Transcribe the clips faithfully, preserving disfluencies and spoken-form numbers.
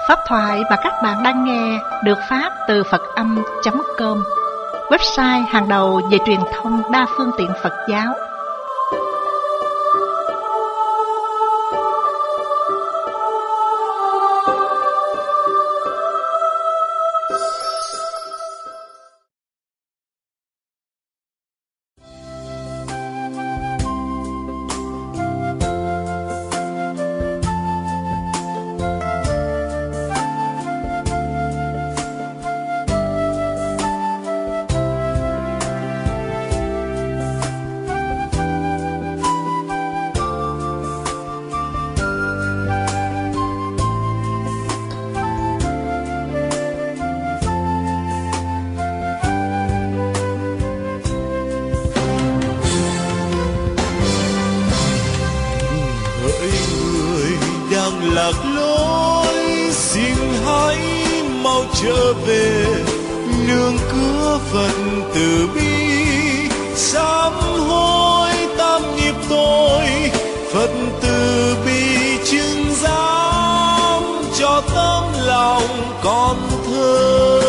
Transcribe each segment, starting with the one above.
Pháp thoại mà các bạn đang nghe được phát từ Phật Âm chấm com, website hàng đầu về truyền thông đa phương tiện Phật giáo. lạc lối, xin hãy mau trở về nương cửa Phật từ bi. Sám hối tam nghiệp tội, Phật từ bi chứng giám cho tấm lòng con thơ.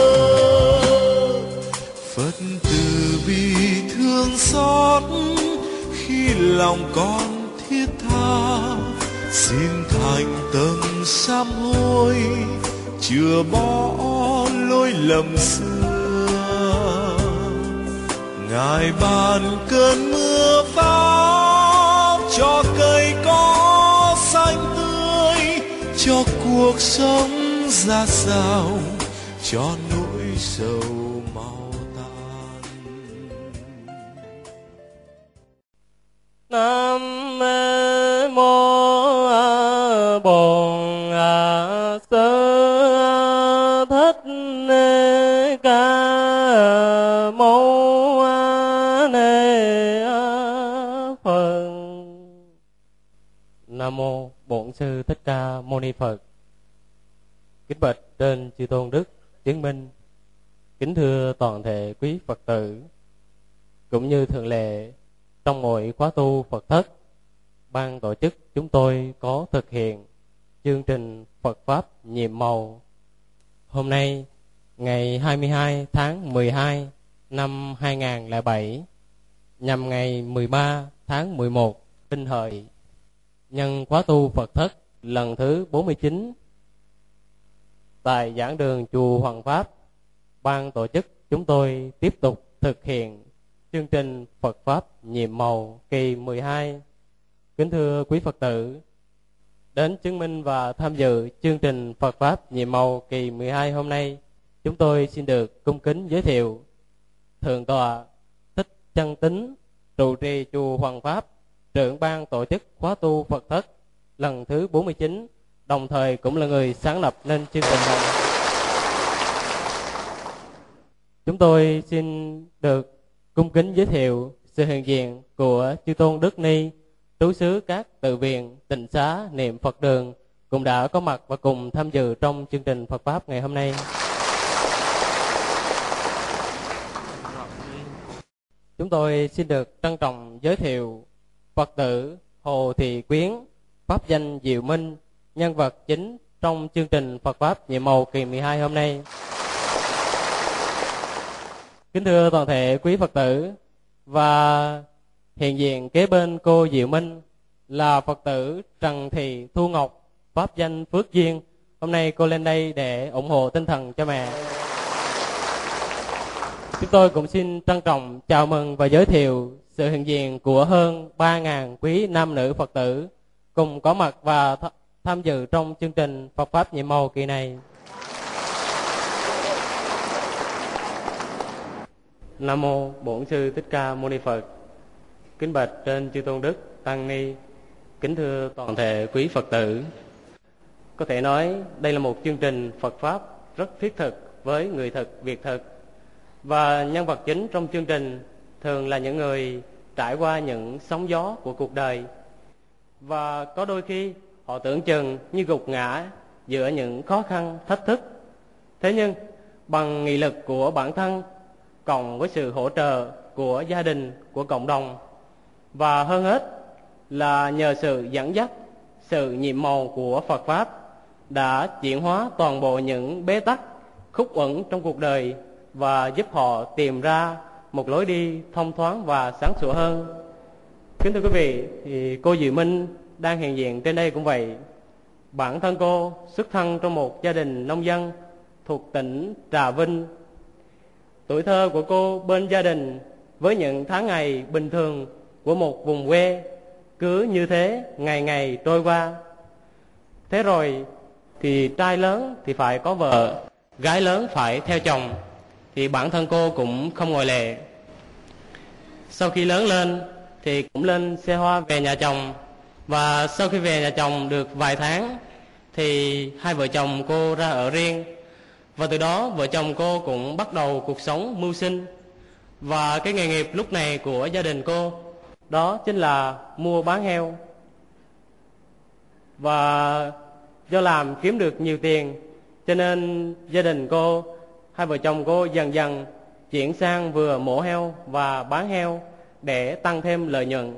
Phật từ bi thương xót khi lòng con thiết tha, xin thành tâm sám hối chừa bỏ lỗi lầm xưa. Ngài ban cơn mưa pháp cho cây có xanh tươi, cho cuộc sống ra sao, cho nỗi sầu mau tan. Nam mô Bổn Sư Thích Ca Mâu Ni Phật. Nam mô Bổn Sư Thích Ca Mâu Ni Phật. Kính bạch trên chư tôn đức chứng minh, kính thưa toàn thể quý Phật tử, cũng như thường lệ trong mỗi khóa tu Phật thất, ban tổ chức chúng tôi có thực hiện chương trình Phật Pháp nhiệm màu. Hôm nay ngày hai mươi hai tháng mười hai năm hai nghìn không trăm lẻ bảy, nhằm ngày mười ba tháng mười một Đinh Hợi, nhân khóa tu Phật thất lần thứ bốn mươi chín tại giảng đường chùa Hoàng Pháp, ban tổ chức chúng tôi tiếp tục thực hiện chương trình Phật Pháp nhiệm màu kỳ mười hai. Kính thưa quý Phật tử, đến chứng minh và tham dự chương trình Phật Pháp nhiệm màu kỳ mười hai hôm nay, chúng tôi xin được cung kính giới thiệu Thượng tọa Thích Chân Tín, trụ trì chùa Hoàng Pháp, trưởng ban tổ chức khóa tu Phật thất lần thứ bốn mươi chín, đồng thời cũng là người sáng lập nên chương trình này. Chúng tôi xin được cung kính giới thiệu sự hiện diện của chư tôn Đức Ni, trú xứ các tự viện, tịnh xá, niệm Phật đường cũng đã có mặt và cùng tham dự trong chương trình Phật Pháp ngày hôm nay. Chúng tôi xin được trân trọng giới thiệu Phật tử Hồ Thị Quyến, pháp danh Diệu Minh, nhân vật chính trong chương trình Phật Pháp nhiệm màu kỳ mười hai hôm nay. Kính thưa toàn thể quý Phật tử, và hiện diện kế bên cô Diệu Minh là Phật tử Trần Thị Thu Ngọc, pháp danh Phước Duyên. Hôm nay cô lên đây để ủng hộ tinh thần cho mẹ. Chúng tôi cũng xin trân trọng chào mừng và giới thiệu sự hiện diện của hơn ba nghìn quý nam nữ Phật tử cùng có mặt và th- tham dự trong chương trình Phật Pháp nhiệm màu kỳ này. Nam mô Bổn Sư Thích Ca Mâu Ni Phật. Kính bạch trên chư tôn đức tăng ni, kính thưa toàn thể quý Phật tử. Có thể nói đây là một chương trình Phật Pháp rất thiết thực với người thực, việc thực. Và nhân vật chính trong chương trình thường là những người trải qua những sóng gió của cuộc đời. Và có đôi khi họ tưởng chừng như gục ngã giữa những khó khăn, thách thức. Thế nhưng bằng nghị lực của bản thân, cộng với sự hỗ trợ của gia đình, của cộng đồng, và hơn hết là nhờ sự dẫn dắt, sự nhiệm màu của Phật Pháp, đã chuyển hóa toàn bộ những bế tắc, khúc uẩn trong cuộc đời và giúp họ tìm ra một lối đi thông thoáng và sáng sủa hơn. Kính thưa quý vị, thì cô Diệu Minh đang hiện diện trên đây cũng vậy. Bản thân cô xuất thân trong một gia đình nông dân thuộc tỉnh Trà Vinh. Tuổi thơ của cô bên gia đình với những tháng ngày bình thường của một vùng quê cứ như thế ngày ngày trôi qua. Thế rồi thì trai lớn thì phải có vợ, gái lớn phải theo chồng, thì bản thân cô cũng không ngoại lệ. Sau khi lớn lên thì cũng lên xe hoa về nhà chồng, và sau khi về nhà chồng được vài tháng thì hai vợ chồng cô ra ở riêng. Và từ đó vợ chồng cô cũng bắt đầu cuộc sống mưu sinh. Và cái nghề nghiệp lúc này của gia đình cô đó chính là mua bán heo. Và do làm kiếm được nhiều tiền cho nên gia đình cô, hai vợ chồng cô dần dần chuyển sang vừa mổ heo và bán heo để tăng thêm lợi nhuận.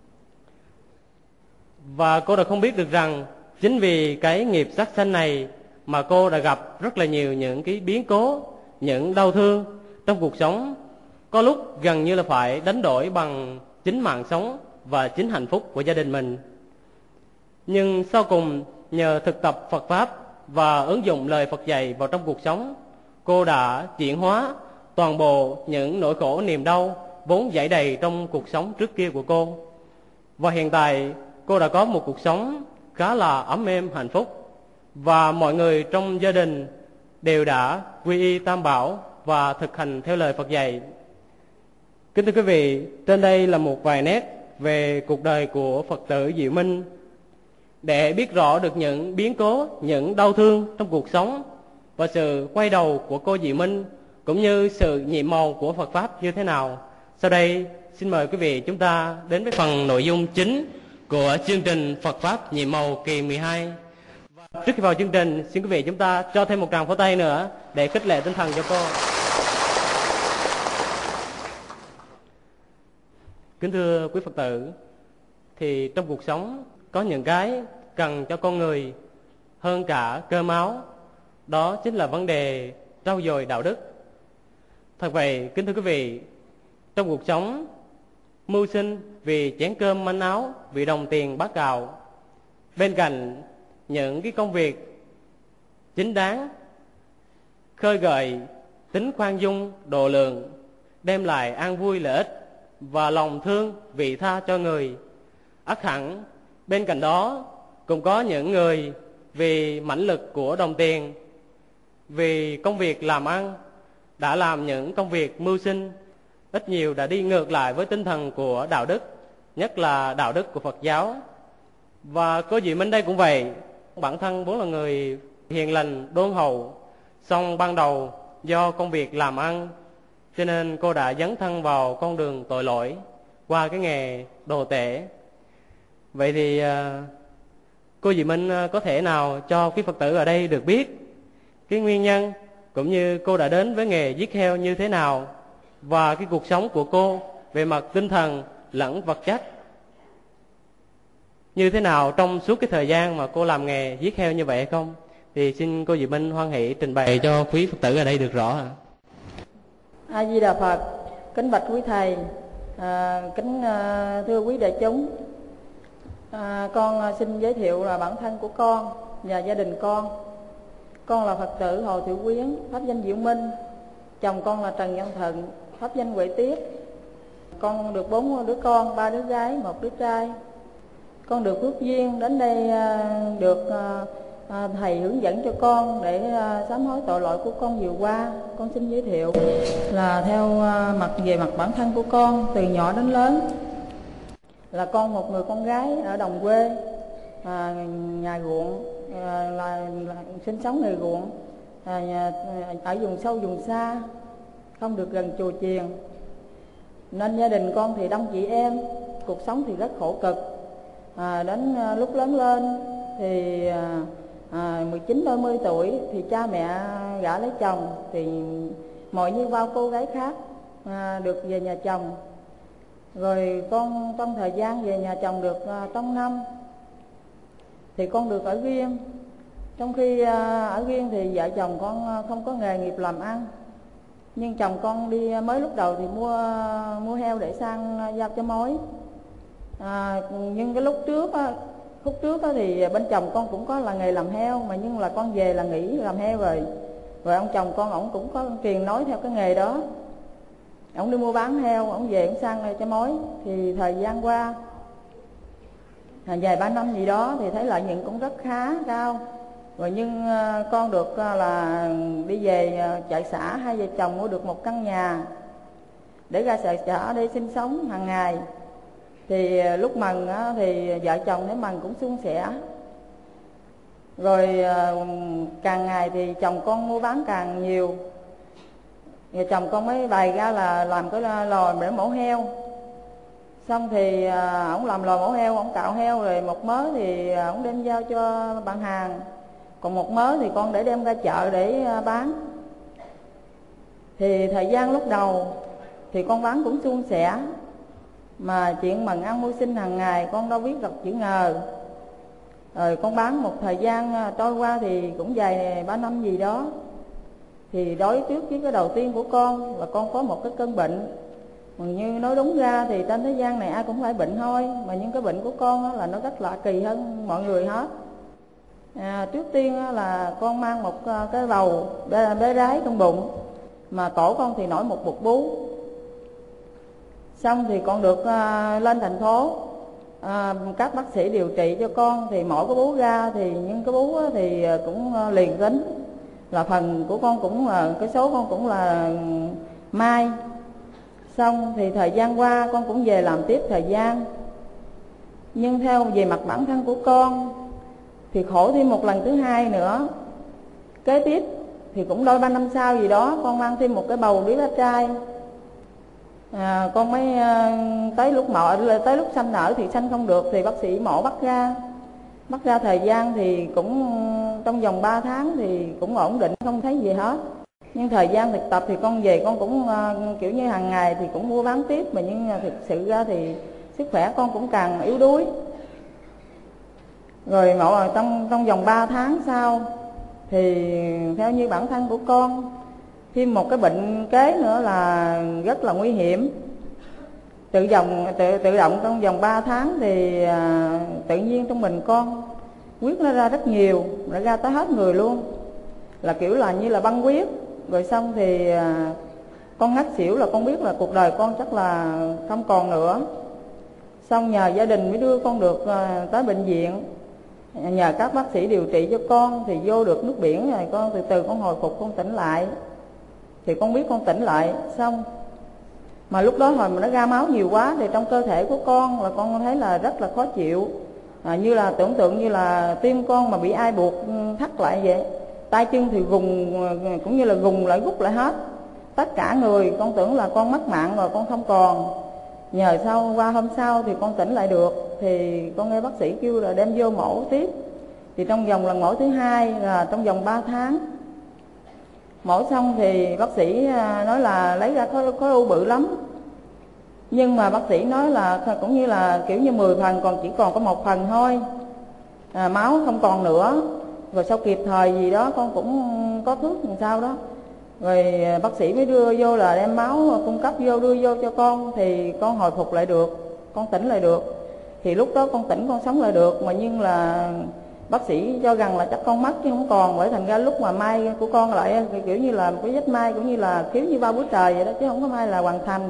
Và cô đã không biết được rằng chính vì cái nghiệp sát sanh này mà cô đã gặp rất là nhiều những cái biến cố, những đau thương trong cuộc sống. Có lúc gần như là phải đánh đổi bằng chính mạng sống và chính hạnh phúc của gia đình mình. Nhưng sau cùng nhờ thực tập Phật Pháp và ứng dụng lời Phật dạy vào trong cuộc sống, cô đã chuyển hóa toàn bộ những nỗi khổ niềm đau vốn dẫy đầy trong cuộc sống trước kia của cô. Và hiện tại cô đã có một cuộc sống khá là ấm êm hạnh phúc. Và mọi người trong gia đình đều đã quy y Tam Bảo và thực hành theo lời Phật dạy. Kính thưa quý vị, trên đây là một vài nét về cuộc đời của Phật tử Diệu Minh. Để biết rõ được những biến cố, những đau thương trong cuộc sống và sự quay đầu của cô Diệu Minh, cũng như sự nhiệm màu của Phật Pháp như thế nào, sau đây xin mời quý vị chúng ta đến với phần nội dung chính của chương trình Phật Pháp nhiệm màu kỳ mười hai. Và trước khi vào chương trình, xin quý vị chúng ta cho thêm một tràng pháo tay nữa để khích lệ tinh thần cho cô. Kính thưa quý Phật tử, thì trong cuộc sống có những cái cần cho con người hơn cả cơm áo, đó chính là vấn đề trau dồi đạo đức. Thật vậy, kính thưa quý vị, trong cuộc sống mưu sinh vì chén cơm manh áo, vì đồng tiền bát gạo, bên cạnh những cái công việc chính đáng, khơi gợi tính khoan dung, độ lượng, đem lại an vui lợi ích và lòng thương vị tha cho người, ắt hẳn bên cạnh đó cũng có những người vì mãnh lực của đồng tiền, vì công việc làm ăn, đã làm những công việc mưu sinh ít nhiều đã đi ngược lại với tinh thần của đạo đức, nhất là đạo đức của Phật giáo. Và cô Diệu Minh đây cũng vậy. Bản thân vốn là người hiền lành, đôn hậu, song ban đầu do công việc làm ăn cho nên cô đã dấn thân vào con đường tội lỗi qua cái nghề đồ tể. Vậy thì cô Diệu Minh có thể nào cho quý Phật tử ở đây được biết cái nguyên nhân cũng như cô đã đến với nghề giết heo như thế nào, và cái cuộc sống của cô về mặt tinh thần lẫn vật chất như thế nào trong suốt cái thời gian mà cô làm nghề giết heo như vậy hay không? Thì xin cô Diệu Minh hoan hỷ trình bày cho quý Phật tử ở đây được rõ ạ. A Di Đà Phật. Kính bạch quý thầy, à, kính à, thưa quý đại chúng, à, con xin giới thiệu là bản thân của con và gia đình con. Con là Phật tử Hồ Thị Quyến, pháp danh Diệu Minh. Chồng con là Trần Văn Thận, pháp danh Huệ Tiết. Con được bốn đứa con, ba đứa gái, một đứa trai. Con được phước duyên đến đây được thầy hướng dẫn cho con để sám hối tội lỗi của con vừa qua. Con xin giới thiệu là theo mặt về mặt bản thân của con từ nhỏ đến lớn, là con một người con gái ở đồng quê, à, nhà ruộng, à, là, là sinh sống nghề ruộng, à, nhà, ở vùng sâu vùng xa, không được gần chùa chiền, nên gia đình con thì đông chị em, cuộc sống thì rất khổ cực. À, đến à, lúc lớn lên thì à, à, mười chín đôi mươi tuổi thì cha mẹ gả lấy chồng, thì mọi như bao cô gái khác à, được về nhà chồng. Rồi con trong thời gian về nhà chồng được à, trong năm thì con được ở riêng, Trong khi ở riêng thì vợ chồng con không có nghề nghiệp làm ăn, nhưng chồng con đi mới lúc đầu thì mua mua heo để sang giao cho mối. À, nhưng cái lúc trước á, lúc trước á, thì bên chồng con cũng có là nghề làm heo, mà nhưng là con về là nghỉ làm heo rồi. Rồi ông chồng con ổng cũng có truyền nói theo cái nghề đó. Ổng đi mua bán heo, ổng về ổng sang cho mối. Thì thời gian qua à, vài ba năm gì đó thì thấy lợi nhuận cũng rất khá cao. Rồi nhưng con được là đi về chợ xã, hai vợ chồng mua được một căn nhà để ra chợ xã để sinh sống hàng ngày. Thì lúc mần thì vợ chồng thấy mần cũng suôn sẻ. Rồi càng ngày thì chồng con mua bán càng nhiều. Rồi chồng con mới bày ra là làm cái lò để mổ heo. Xong thì ổng làm lò mổ heo, ổng cạo heo rồi một mớ thì ổng đem giao cho bạn hàng. Còn một mớ thì con để đem ra chợ để bán. Thì thời gian lúc đầu thì con bán cũng suôn sẻ. Mà chuyện mần ăn mưu sinh hàng ngày con đâu biết đọc chữ ngờ. Rồi con bán một thời gian trôi qua thì cũng vài ba năm gì đó. Thì đối trước với cái đầu tiên của con là con có một cái cơn bệnh. Mà như nói đúng ra thì trên thế gian này ai cũng phải bệnh thôi. Mà những cái bệnh của con là nó rất lạ kỳ hơn mọi người hết. À, trước tiên là con mang một cái bầu bé, bé rái trong bụng. Mà tổ con thì nổi một bụt bú. Xong thì con được uh, lên thành phố, uh, các bác sĩ điều trị cho con. Thì mỗi cái bú ra thì những cái bú thì cũng uh, liền tính. Là phần của con cũng là, cái số con cũng là mai. Xong thì thời gian qua con cũng về làm tiếp thời gian. Nhưng theo về mặt bản thân của con thì khổ thêm một lần thứ hai nữa. Kế tiếp thì cũng đôi ba năm sau gì đó con mang thêm một cái bầu đứa bé trai. À, con mới tới lúc mọ tới lúc sanh nở thì sanh không được thì bác sĩ mổ bắt ra. Bắt ra thời gian thì cũng trong vòng ba tháng thì cũng ổn định, không thấy gì hết. Nhưng thời gian thực tập thì con về con cũng uh, kiểu như hàng ngày thì cũng mua bán tiếp. Mà nhưng thực sự ra thì sức khỏe con cũng càng yếu đuối. Rồi mổ trong, trong vòng ba tháng sau thì theo như bản thân của con thêm một cái bệnh kế nữa là rất là nguy hiểm. Tự dòng tự tự động trong vòng ba tháng thì à, tự nhiên trong mình con huyết nó ra rất nhiều, nó ra tới hết người luôn. Là kiểu là như là băng huyết. Rồi xong thì à, con ngất xỉu là con biết là cuộc đời con chắc là không còn nữa. Xong nhờ gia đình mới đưa con được à, tới bệnh viện. Nhờ các bác sĩ điều trị cho con thì vô được nước biển rồi con từ từ con hồi phục, con tỉnh lại. Thì con biết con tỉnh lại xong. Mà lúc đó hồi mà nó ra máu nhiều quá thì trong cơ thể của con là con thấy là rất là khó chịu. À, như là tưởng tượng như là tim con mà bị ai buộc thắt lại vậy. Tay chân thì gùng, cũng như là gùng lại rút lại hết. Tất cả người con tưởng là con mất mạng rồi, con không còn. Nhờ sau qua hôm sau thì con tỉnh lại được. Thì con nghe bác sĩ kêu là đem vô mổ tiếp. Thì trong vòng lần mổ thứ hai là trong vòng ba tháng. Mổ xong thì bác sĩ nói là lấy ra khối, khối u bự lắm. Nhưng mà bác sĩ nói là cũng như là kiểu như mười phần còn chỉ còn có một phần thôi. À, máu không còn nữa. Rồi sau kịp thời gì đó con cũng có thuốc làm sao đó. Rồi bác sĩ mới đưa vô là đem máu cung cấp vô, đưa vô cho con. Thì con hồi phục lại được, con tỉnh lại được. Thì lúc đó con tỉnh con sống lại được. Mà nhưng là bác sĩ cho rằng là chắc con mất chứ không còn. Bởi thành ra lúc mà mai của con lại kiểu như là một cái vết mai cũng như là khiếu như bao bữa trời vậy đó, chứ không có mai là hoàn thành.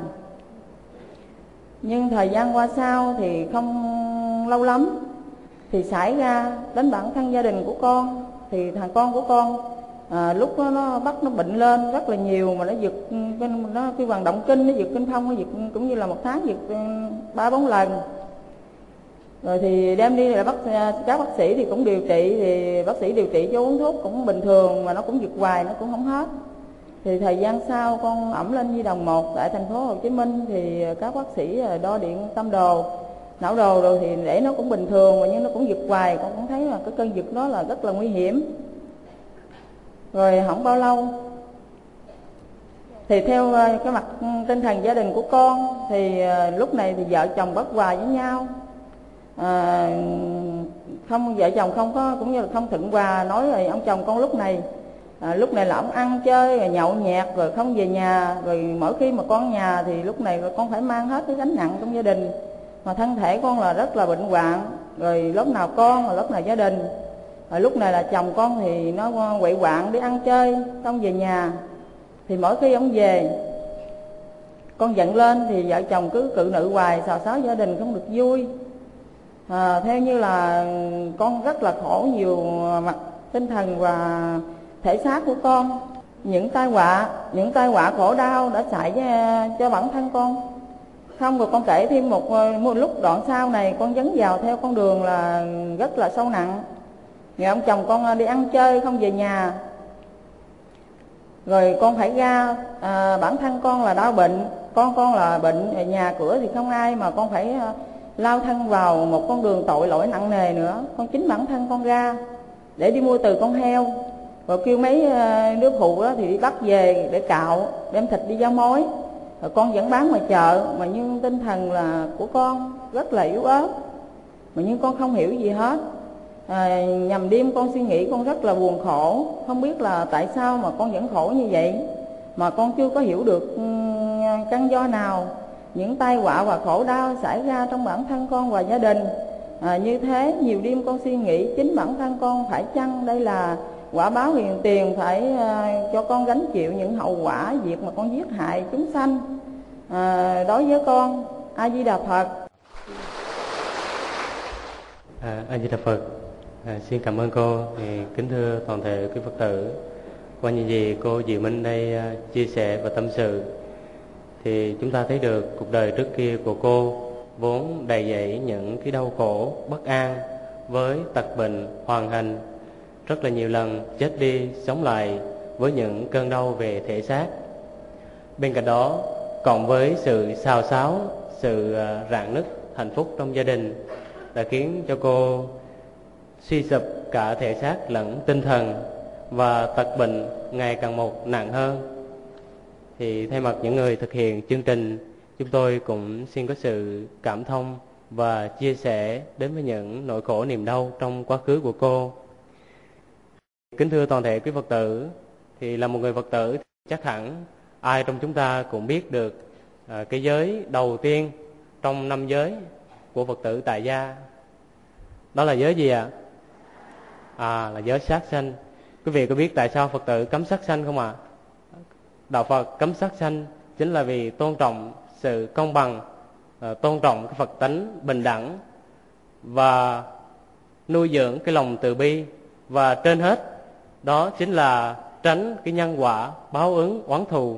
Nhưng thời gian qua sau thì không lâu lắm thì xảy ra đến bản thân gia đình của con. Thì thằng con của con à, lúc đó nó bắt nó bệnh lên rất là nhiều. Mà nó giật, nó cái vận động kinh, nó giật kinh phong, nó giật cũng như là một tháng giật ba bốn lần. Rồi thì đem đi là bác, các bác sĩ thì cũng điều trị. Thì bác sĩ điều trị cho uống thuốc cũng bình thường. Mà nó cũng giật hoài, nó cũng không hết. Thì thời gian sau con ẩm lên Nhi Đồng một tại thành phố Hồ Chí Minh. Thì các bác sĩ đo điện tâm đồ, não đồ rồi thì để nó cũng bình thường. Mà nhưng nó cũng giật hoài. Con cũng thấy là cái cơn giật đó là rất là nguy hiểm. Rồi không bao lâu thì theo cái mặt tinh thần gia đình của con thì lúc này thì vợ chồng bất hòa với nhau. À, không vợ chồng không có, cũng như là không thuận hòa. Nói rồi ông chồng con lúc này à, lúc này là ông ăn chơi rồi nhậu nhẹt rồi không về nhà, rồi mỗi khi mà con nhà thì lúc này con phải mang hết cái gánh nặng trong gia đình, mà thân thể con là rất là bệnh hoạn, rồi lúc nào con rồi lúc nào gia đình. Rồi lúc này là chồng con thì nó quậy quạng đi ăn chơi không về nhà, thì mỗi khi ông về con giận lên thì vợ chồng cứ cự nữ hoài, xào xáo gia đình không được vui. À, theo như là con rất là khổ nhiều mặt tinh thần và thể xác của con. Những tai họa, những tai họa khổ đau đã xảy ra cho bản thân con. Không, rồi con kể thêm một, một lúc đoạn sau này con dấn vào theo con đường là rất là sâu nặng. Ngày ông chồng con đi ăn chơi không về nhà, rồi con phải ra, à, bản thân con là đau bệnh, con con là bệnh, nhà cửa thì không ai, mà con phải lao thân vào một con đường tội lỗi nặng nề nữa. Con chính bản thân con ra để đi mua từ con heo, rồi kêu mấy đứa phụ đó thì đi bắt về để cạo, đem thịt đi giao mối, rồi con vẫn bán ngoài chợ. Mà nhưng tinh thần là của con rất là yếu ớt, mà nhưng con không hiểu gì hết. À, nhằm đêm con suy nghĩ, con rất là buồn khổ, không biết là tại sao mà con vẫn khổ như vậy, mà con chưa có hiểu được căn do nào những tai họa và khổ đau xảy ra trong bản thân con và gia đình. À, như thế nhiều đêm con suy nghĩ chính bản thân con phải chăng đây là quả báo hiền tiền, phải uh, cho con gánh chịu những hậu quả việc mà con giết hại chúng sanh. À, đối với con, A Di Đà Phật. À, A Di Đà Phật. À, xin cảm ơn cô. Thì kính thưa toàn thể quý Phật tử, qua những gì cô Diệu Minh đây uh, chia sẻ và tâm sự, thì chúng ta thấy được cuộc đời trước kia của cô vốn đầy dẫy những cái đau khổ bất an, với tật bệnh hoành hành, rất là nhiều lần chết đi sống lại với những cơn đau về thể xác. Bên cạnh đó, cộng với sự xào xáo, sự rạn nứt hạnh phúc trong gia đình đã khiến cho cô suy sụp cả thể xác lẫn tinh thần, và tật bệnh ngày càng một nặng hơn. Thì thay mặt những người thực hiện chương trình, chúng tôi cũng xin có sự cảm thông và chia sẻ đến với những nỗi khổ niềm đau trong quá khứ của cô. Kính thưa toàn thể quý Phật tử, thì là một người Phật tử chắc hẳn ai trong chúng ta cũng biết được à, cái giới đầu tiên trong năm giới của Phật tử tại gia. Đó là giới gì ạ? À? à là giới sát sanh. Quý vị có biết tại sao Phật tử cấm sát sanh không ạ? À? Đạo Phật cấm sát sanh chính là vì tôn trọng sự công bằng, tôn trọng cái Phật tánh bình đẳng, và nuôi dưỡng cái lòng từ bi, và trên hết đó chính là tránh cái nhân quả báo ứng oán thù.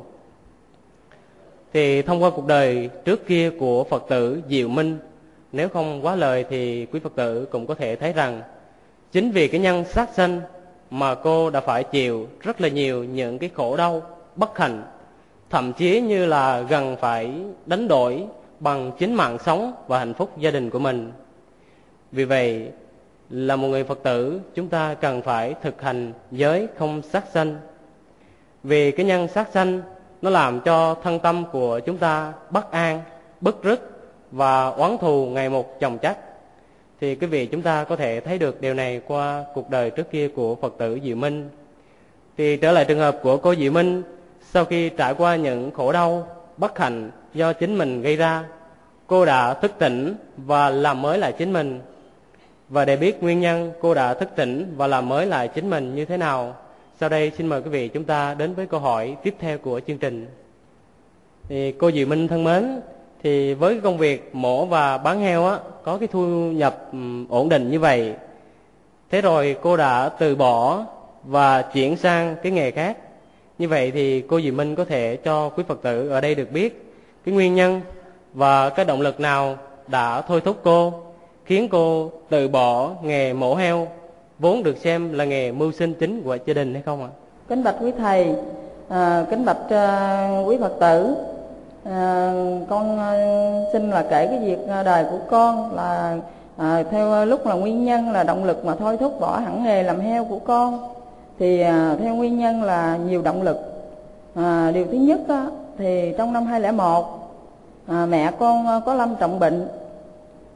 Thì thông qua cuộc đời trước kia của Phật tử Diệu Minh, nếu không quá lời thì quý Phật tử cũng có thể thấy rằng chính vì cái nhân sát sanh mà cô đã phải chịu rất là nhiều những cái khổ đau bất hạnh, thậm chí như là gần phải đánh đổi bằng chính mạng sống và hạnh phúc gia đình của mình. Vì vậy, là một người Phật tử, chúng ta cần phải thực hành giới không sát sanh. Vì cái nhân sát sanh nó làm cho thân tâm của chúng ta bất an, bứt rứt và oán thù ngày một chồng chất. Thì quý vị chúng ta có thể thấy được điều này qua cuộc đời trước kia của Phật tử Diệu Minh. Thì trở lại trường hợp của cô Diệu Minh, sau khi trải qua những khổ đau bất hạnh do chính mình gây ra, cô đã thức tỉnh và làm mới lại chính mình. Và để biết nguyên nhân cô đã thức tỉnh và làm mới lại chính mình như thế nào, sau đây xin mời quý vị chúng ta đến với câu hỏi tiếp theo của chương trình. Thì cô Diệu Minh thân mến, thì với cái công việc mổ và bán heo á, có cái thu nhập um, ổn định như vậy, thế rồi cô đã từ bỏ và chuyển sang cái nghề khác. Như vậy thì cô Diệu Minh có thể cho quý Phật tử ở đây được biết cái nguyên nhân và cái động lực nào đã thôi thúc cô, khiến cô từ bỏ nghề mổ heo, vốn được xem là nghề mưu sinh chính của gia đình hay không ạ? Kính bạch quý thầy, à, kính bạch uh, quý Phật tử, à, con uh, xin là kể cái việc đời của con là à, theo lúc là nguyên nhân là động lực mà thôi thúc bỏ hẳn nghề làm heo của con. Thì à, theo nguyên nhân là nhiều động lực. À, điều thứ nhất á, thì trong năm hai không không một, à, mẹ con có lâm trọng bệnh,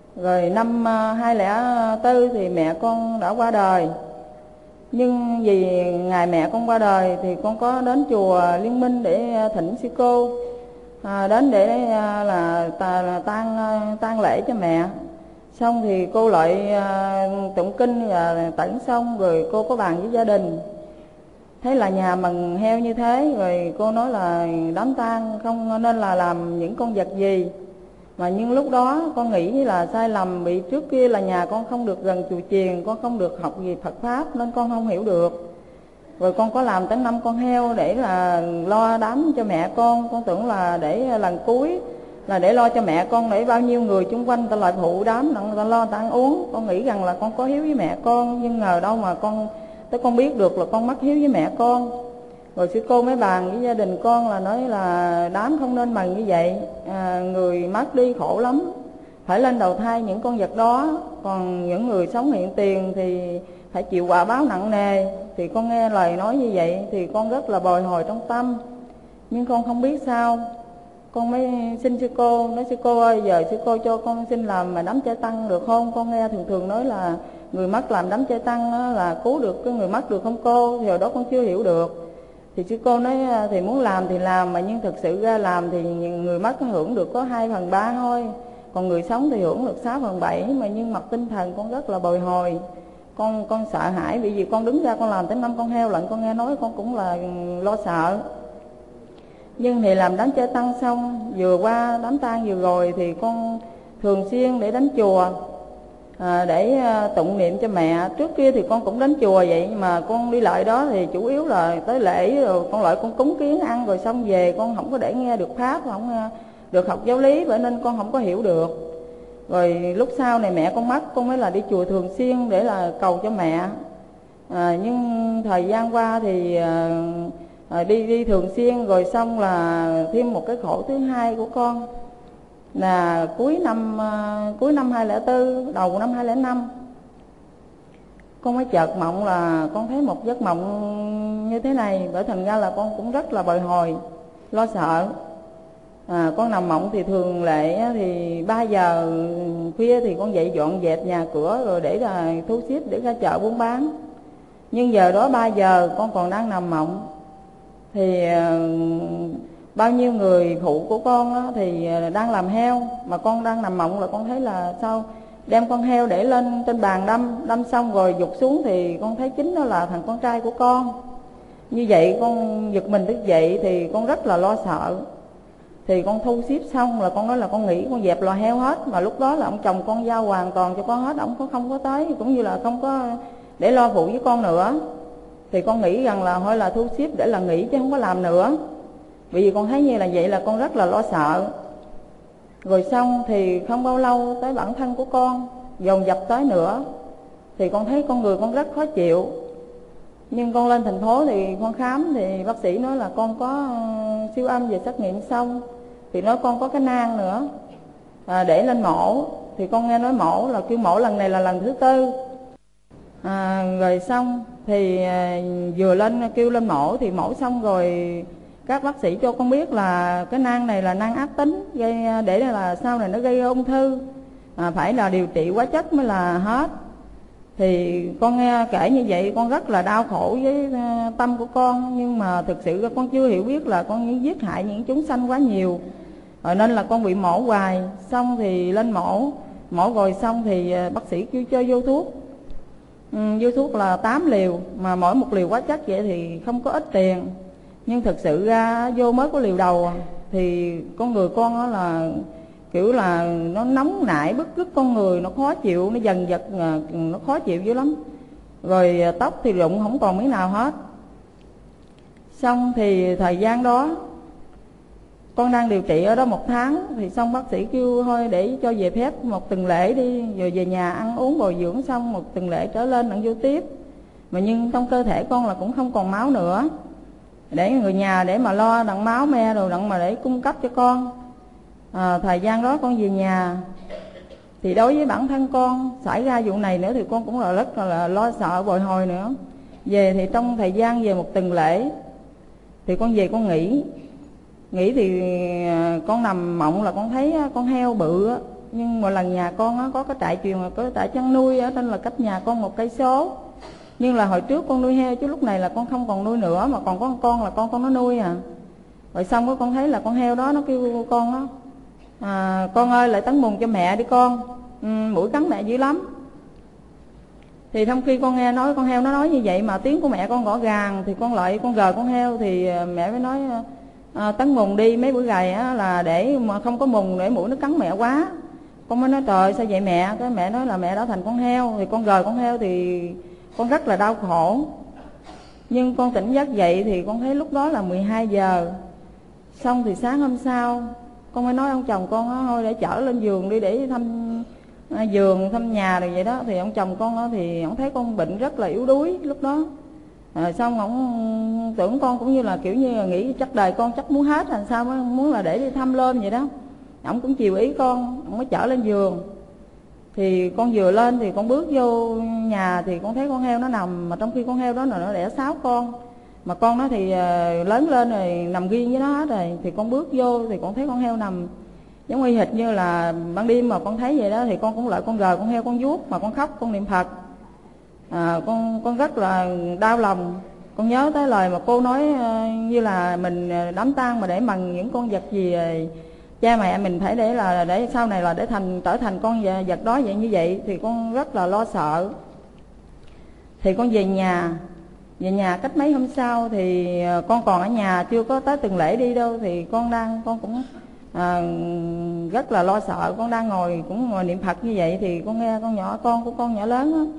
Rồi năm hai không không bốn thì mẹ con đã qua đời. Nhưng vì ngày mẹ con qua đời thì con có đến chùa Liên Minh để thỉnh sư cô à, đến để là tang tang lễ cho mẹ. Xong thì cô lại à, tụng kinh và tẩn xong rồi cô có bàn với gia đình. Thấy là nhà mần heo như thế, rồi cô nói là đám tang không nên là làm những con vật gì. Mà nhưng lúc đó con nghĩ là sai lầm, bị trước kia là nhà con không được gần chùa chiền, con không được học gì Phật Pháp nên con không hiểu được. Rồi con có làm tới năm con heo để là lo đám cho mẹ con. Con tưởng là để lần cuối là để lo cho mẹ con, để bao nhiêu người chung quanh ta lại phụ đám, ta lo ta ăn uống. Con nghĩ rằng là con có hiếu với mẹ con, nhưng ngờ đâu mà con tới con biết được là con mất hiếu với mẹ con. Rồi sư cô mới bàn với gia đình con là nói là đám không nên mần như vậy, à, người mất đi khổ lắm, phải lên đầu thai những con vật đó. Còn những người sống hiện tiền thì phải chịu quả báo nặng nề. Thì con nghe lời nói như vậy thì con rất là bồi hồi trong tâm, nhưng con không biết sao. Con mới xin sư cô, nói sư cô ơi, giờ sư cô cho con xin làm mà đám trai tăng được không? Con nghe thường thường nói là người mất làm đám trai tăng là cứu được cái người mất được không cô? Thì hồi đó con chưa hiểu được. Thì sư cô nói thì muốn làm thì làm, mà nhưng thực sự ra làm thì người mất hưởng được có hai phần ba thôi, còn người sống thì hưởng được sáu phần bảy. Mà nhưng mặt tinh thần con rất là bồi hồi, con con sợ hãi, bởi vì con đứng ra con làm tới năm con heo lận, con nghe nói con cũng là lo sợ. Nhưng thì làm đám trai tăng xong, vừa qua đám tang vừa rồi thì con thường xuyên để đến chùa à, để tụng niệm cho mẹ. Trước kia thì con cũng đến chùa vậy, nhưng mà con đi lại đó thì chủ yếu là tới lễ rồi con lại con cúng kiến ăn rồi xong về, con không có để nghe được pháp, không được học giáo lý, vậy nên con không có hiểu được. Rồi lúc sau này mẹ con mất, con mới là đi chùa thường xuyên để là cầu cho mẹ. À, nhưng thời gian qua thì à, à, đi đi thường xuyên rồi xong là thêm một cái khổ thứ hai của con là cuối năm uh, cuối năm hai không không bốn, đầu năm hai không không năm, con mới chợt mộng là con thấy một giấc mộng như thế này. Bởi thành ra là con cũng rất là bồi hồi, lo sợ. À, con nằm mộng thì thường lệ thì ba giờ khuya thì con dậy dọn dẹp nhà cửa rồi để là thu xếp để ra chợ buôn bán. Nhưng giờ đó ba giờ con còn đang nằm mộng thì uh, bao nhiêu người phụ của con á, thì đang làm heo, mà con đang nằm mộng là con thấy là sao đem con heo để lên trên bàn đâm, đâm xong rồi giục xuống thì con thấy chính đó là thằng con trai của con. Như vậy con giật mình thức dậy thì con rất là lo sợ. Thì con thu xếp xong là con nói là con nghĩ con dẹp lò heo hết, mà lúc đó là ông chồng con giao hoàn toàn cho con hết, ông có không có tới, cũng như là không có để lo phụ với con nữa. Thì con nghĩ rằng là thôi là thu xếp để là nghỉ chứ không có làm nữa. Bởi vì con thấy như là vậy là con rất là lo sợ. Rồi xong thì không bao lâu tới bản thân của con dồn dập tới nữa, thì con thấy con người con rất khó chịu. Nhưng con lên thành phố thì con khám thì bác sĩ nói là con có siêu âm về xét nghiệm xong thì nói con có cái nang nữa à, để lên mổ. Thì con nghe nói mổ là kêu mổ lần này là lần thứ tư à, rồi xong thì à, vừa lên kêu lên mổ thì mổ xong rồi các bác sĩ cho con biết là cái nang này là nang ác tính, gây để là sau này nó gây ung thư à, phải là điều trị hóa chất mới là hết. Thì con nghe kể như vậy con rất là đau khổ với tâm của con, nhưng mà thực sự con chưa hiểu biết là con giết hại những chúng sanh quá nhiều, rồi nên là con bị mổ hoài. Xong thì lên mổ, mổ rồi xong thì bác sĩ kêu cho vô thuốc, ừ, vô thuốc là tám liều, mà mỗi một liều hóa chất vậy thì không có ít tiền. Nhưng thực sự ra vô mới có liều đầu thì con người con đó là kiểu là nó nóng nảy bức rứt con người, nó khó chịu, nó dần dật, nó khó chịu dữ lắm. Rồi tóc thì rụng không còn miếng nào hết. Xong thì thời gian đó con đang điều trị ở đó một tháng, thì xong bác sĩ kêu thôi để cho về phép một tuần lễ đi, rồi về nhà ăn uống bồi dưỡng xong một tuần lễ trở lên đặng vô tiếp. Mà nhưng trong cơ thể con là cũng không còn máu nữa, để người nhà để mà lo đặng máu me rồi đặng mà để cung cấp cho con. À, thời gian đó con về nhà thì đối với bản thân con xảy ra vụ này nữa thì con cũng là rất là, là lo sợ bồi hồi nữa. Về thì trong thời gian về một tuần lễ thì con về con nghỉ nghỉ thì con nằm mộng là con thấy con heo bự Nhưng một lần nhà con á, có cái trại truyền, có cái trại chăn nuôi ở, nên là cách nhà con một cây số. Nhưng là hồi trước con nuôi heo, chứ lúc này là con không còn nuôi nữa, mà còn có con, con là con con nó nuôi à. Rồi xong rồi con thấy là con heo đó nó kêu con đó, à, con ơi lại tấn mùng cho mẹ đi con, ừ, mũi cắn mẹ dữ lắm. Thì trong khi con nghe nói con heo nó nói như vậy mà tiếng của mẹ con gõ gàng, thì con lại con gờ con heo, thì mẹ mới nói à, tấn mùng đi, mấy bữa gầy á, là để mà không có mùng để mũi nó cắn mẹ quá. Con mới nói trời sao vậy mẹ, cái mẹ nói là mẹ đã thành con heo. Thì con gờ con heo thì con rất là đau khổ. Nhưng con tỉnh giấc dậy thì con thấy lúc đó là mười hai giờ. Xong thì sáng hôm sau con mới nói ông chồng con á, thôi để chở lên giường đi để thăm à, giường thăm nhà rồi vậy đó. Thì ông chồng con á, thì ông thấy con bệnh rất là yếu đuối lúc đó. À, xong ông tưởng con cũng như là kiểu như là nghĩ chắc đời con chắc muốn hết, làm sao mới muốn là để đi thăm lên vậy đó. Ông cũng chiều ý con, ông mới chở lên giường. Thì con vừa lên thì con bước vô nhà thì con thấy con heo nó nằm, mà trong khi con heo đó là nó đẻ sáu con, mà con nó thì lớn lên rồi nằm riêng với nó hết rồi. Thì con bước vô thì con thấy con heo nằm giống y hệt như là ban đêm mà con thấy vậy đó. Thì con cũng lại con gờ con heo con vuốt, mà con khóc con niệm Phật. À, con con rất là đau lòng. Con nhớ tới lời mà cô nói như là mình đám tang mà để mần những con vật gì cha mẹ mình phải để là để sau này là để thành trở thành con vật đó vậy như vậy. Thì con rất là lo sợ. Thì con về nhà, về nhà cách mấy hôm sau thì con còn ở nhà, chưa có tới tuần lễ đi đâu. Thì con đang con cũng à, rất là lo sợ. Con đang ngồi cũng ngồi niệm Phật như vậy thì con nghe con nhỏ con của con nhỏ lớn đó,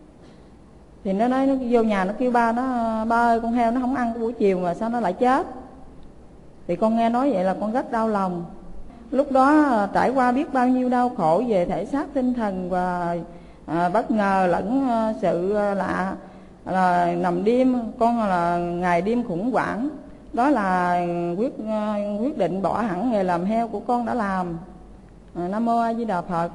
thì nó nói nó vô nhà nó kêu ba nó, ba ơi con heo nó không ăn cái buổi chiều mà sao nó lại chết. Thì con nghe nói vậy là con rất đau lòng. Lúc đó trải qua biết bao nhiêu đau khổ về thể xác tinh thần, và à, bất ngờ lẫn à, sự lạ là nằm đêm, con là ngày đêm khủng hoảng. Đó là quyết à, quyết định bỏ hẳn nghề làm heo của con đã làm. à, Nam mô A Di Đà Phật.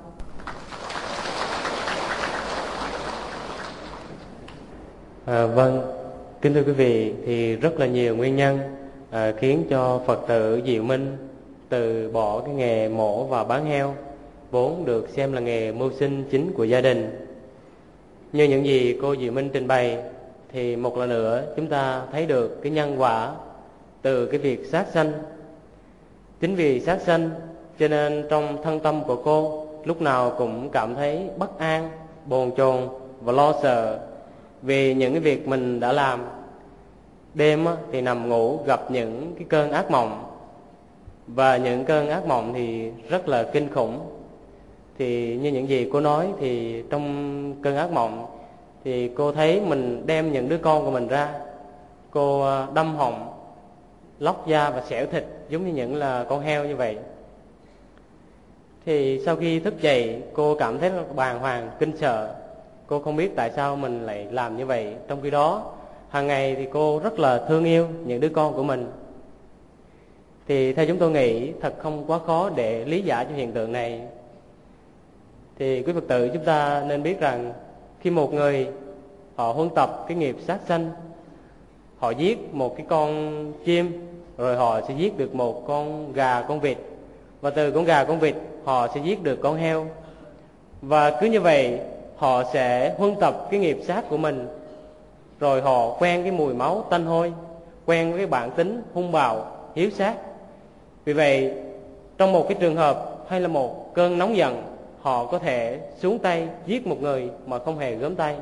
À, vâng, kính thưa quý vị, thì rất là nhiều nguyên nhân à, khiến cho Phật tử Diệu Minh từ bỏ cái nghề mổ và bán heo, vốn được xem là nghề mưu sinh chính của gia đình. Như những gì cô Diệu Minh trình bày, thì một lần nữa chúng ta thấy được cái nhân quả từ cái việc sát sanh. Chính vì sát sanh cho nên trong thân tâm của cô lúc nào cũng cảm thấy bất an, bồn chồn và lo sợ vì những cái việc mình đã làm. Đêm thì nằm ngủ gặp những cái cơn ác mộng, và những cơn ác mộng thì rất là kinh khủng. Thì như những gì cô nói, thì trong cơn ác mộng thì cô thấy mình đem những đứa con của mình ra, cô đâm họng, lóc da và xẻo thịt giống như những là con heo như vậy. Thì sau khi thức dậy, cô cảm thấy bàng hoàng, kinh sợ. Cô không biết tại sao mình lại làm như vậy. Trong khi đó hàng ngày thì cô rất là thương yêu những đứa con của mình. Thì theo chúng tôi nghĩ thật không quá khó để lý giải cho hiện tượng này. Thì quý Phật tử chúng ta nên biết rằng khi một người họ huân tập cái nghiệp sát sanh, họ giết một cái con chim, rồi họ sẽ giết được một con gà, con vịt, và từ con gà, con vịt họ sẽ giết được con heo. Và cứ như vậy họ sẽ huân tập cái nghiệp sát của mình, rồi họ quen cái mùi máu tanh hôi, quen với cái bản tính hung bạo, hiếu sát. Vì vậy trong một cái trường hợp hay là một cơn nóng giận, họ có thể xuống tay giết một người mà không hề gớm tay.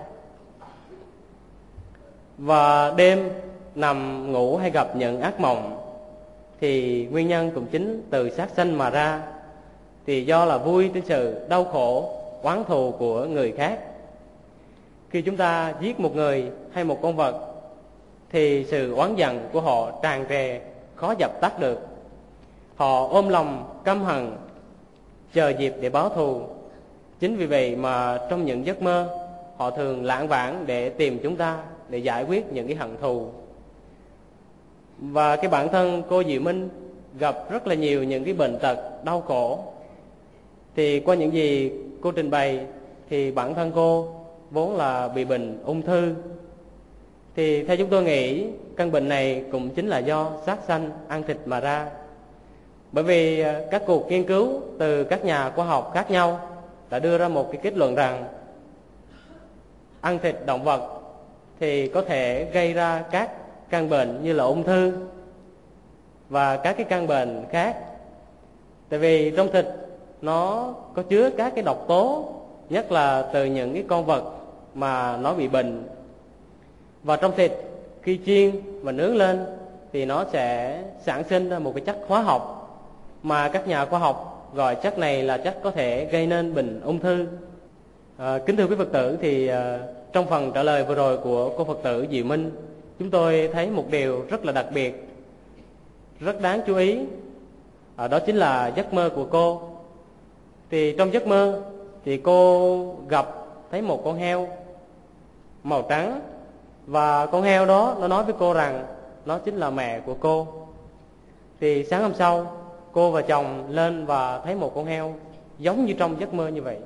Và đêm nằm ngủ hay gặp những ác mộng thì nguyên nhân cũng chính từ sát sanh mà ra. Thì do là vui trên sự đau khổ, oán thù của người khác. Khi chúng ta giết một người hay một con vật thì sự oán giận của họ tràn trề, khó dập tắt được. Họ ôm lòng căm hận, chờ dịp để báo thù. Chính vì vậy mà trong những giấc mơ, họ thường lãng vãng để tìm chúng ta, để giải quyết những cái hận thù. Và cái bản thân cô Diệu Minh gặp rất là nhiều những cái bệnh tật, đau khổ. Thì qua những gì cô trình bày, thì bản thân cô vốn là bị bệnh ung thư. Thì theo chúng tôi nghĩ căn bệnh này cũng chính là do sát sanh ăn thịt mà ra. Bởi vì các cuộc nghiên cứu từ các nhà khoa học khác nhau đã đưa ra một cái kết luận rằng ăn thịt động vật thì có thể gây ra các căn bệnh như là ung thư và các cái căn bệnh khác. Tại vì trong thịt nó có chứa các cái độc tố, nhất là từ những cái con vật mà nó bị bệnh. Và trong thịt khi chiên và nướng lên thì nó sẽ sản sinh ra một cái chất hóa học mà các nhà khoa học gọi chất này là chất có thể gây nên bệnh ung thư. À, kính thưa quý Phật tử, thì à, trong phần trả lời vừa rồi của cô Phật tử Diệu Minh, chúng tôi thấy một điều rất là đặc biệt, rất đáng chú ý. À, đó chính là giấc mơ của cô. Thì trong giấc mơ thì cô gặp thấy một con heo màu trắng, và con heo đó nó nói với cô rằng nó chính là mẹ của cô. Thì sáng hôm sau cô và chồng lên và thấy một con heo giống như trong giấc mơ như vậy.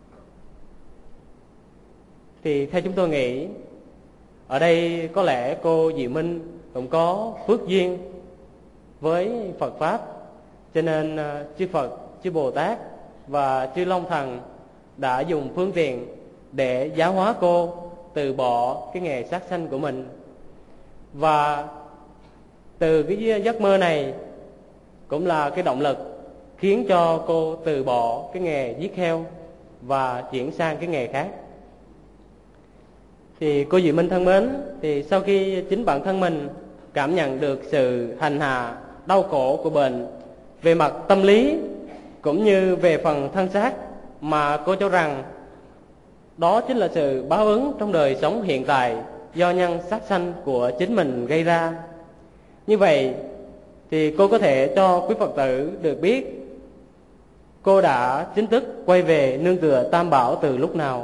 Thì theo chúng tôi nghĩ, ở đây có lẽ cô Diệu Minh cũng có phước duyên với Phật Pháp, cho nên chư Phật, chư Bồ Tát và chư Long Thần đã dùng phương tiện để giáo hóa cô từ bỏ cái nghề sát sanh của mình. Và từ cái giấc mơ này cũng là cái động lực khiến cho cô từ bỏ cái nghề giết heo và chuyển sang cái nghề khác. Thì cô Diệu Minh thân mến, thì sau khi chính bản thân mình cảm nhận được sự hành hạ, đau khổ của bệnh về mặt tâm lý cũng như về phần thân xác, mà cô cho rằng đó chính là sự báo ứng trong đời sống hiện tại do nhân sát sanh của chính mình gây ra. Như vậy thì cô có thể cho quý Phật tử được biết cô đã chính thức quay về nương tựa Tam Bảo từ lúc nào?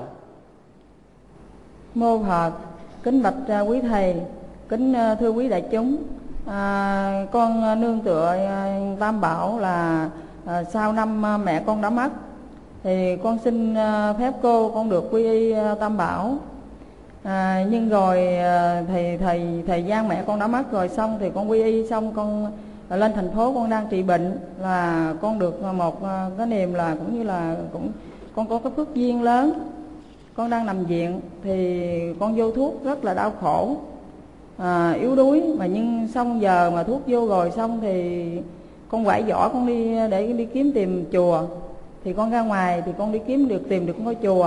Mô Phật, kính bạch quý thầy, kính thưa quý đại chúng. À, con nương tựa Tam Bảo là à, sau năm mẹ con đã mất thì con xin phép cô con được quy y Tam Bảo. À, nhưng rồi thầy thầy thời gian mẹ con đã mất rồi, xong thì con quy y xong con lên thành phố, con đang trị bệnh, là con được một cái niềm là cũng như là cũng con có cái phước duyên lớn. Con đang nằm viện thì con vô thuốc rất là đau khổ, à, yếu đuối, mà nhưng xong giờ mà thuốc vô rồi xong thì con quải giỏ con đi để đi kiếm tìm chùa. Thì con ra ngoài thì con đi kiếm được tìm được ngôi chùa.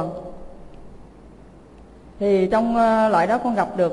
Thì trong uh, loại đó con gặp được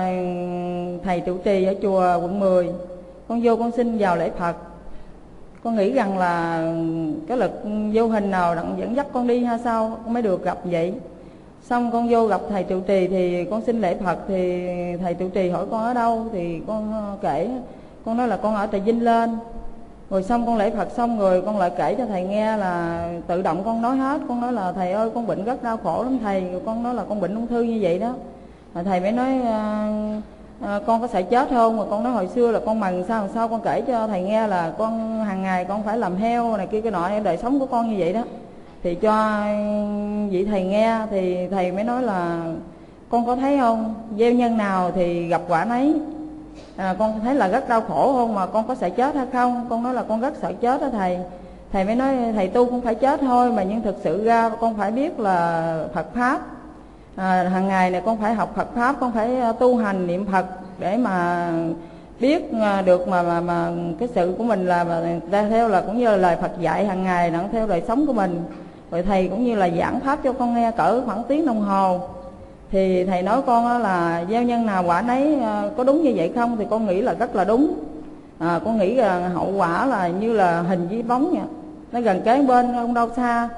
uh, thầy trụ trì ở chùa quận mười. Con vô con xin vào lễ Phật. Con nghĩ rằng là cái lực vô hình nào dẫn dắt con đi hay sao con mới được gặp vậy. Xong con vô gặp thầy trụ trì thì con xin lễ Phật, thì thầy trụ trì hỏi con ở đâu, thì con kể, con nói là con ở Trà Vinh lên. Rồi xong con lễ Phật xong rồi con lại kể cho thầy nghe, là tự động con nói hết. Con nói là thầy ơi con bệnh rất đau khổ lắm thầy. Rồi con nói là con bệnh ung thư như vậy đó. Rồi thầy mới nói à, à, con có sợ chết không? Rồi con nói hồi xưa là con mần sao sao con kể cho thầy nghe là con hàng ngày con phải làm heo này kia cái nọ, đời sống của con như vậy đó. Thì cho vị thầy nghe, thì thầy mới nói là con có thấy không, gieo nhân nào thì gặp quả nấy. À, con thấy là rất đau khổ không, mà con có sợ chết hay không? Con nói là con rất sợ chết đó thầy. Thầy mới nói thầy tu cũng phải chết thôi, mà nhưng thực sự ra con phải biết là Phật Pháp. À, hàng ngày này con phải học Phật Pháp, con phải tu hành niệm Phật để mà biết được mà mà, mà cái sự của mình là mà theo là cũng như là lời Phật dạy hàng ngày nó theo đời sống của mình. Rồi thầy cũng như là giảng pháp cho con nghe cỡ khoảng tiếng đồng hồ. Thì thầy nói con là gieo nhân nào quả nấy, có đúng như vậy không? Thì con nghĩ là rất là đúng. À, con nghĩ là hậu quả là như là hình với bóng nha, nó gần kế bên không đâu xa.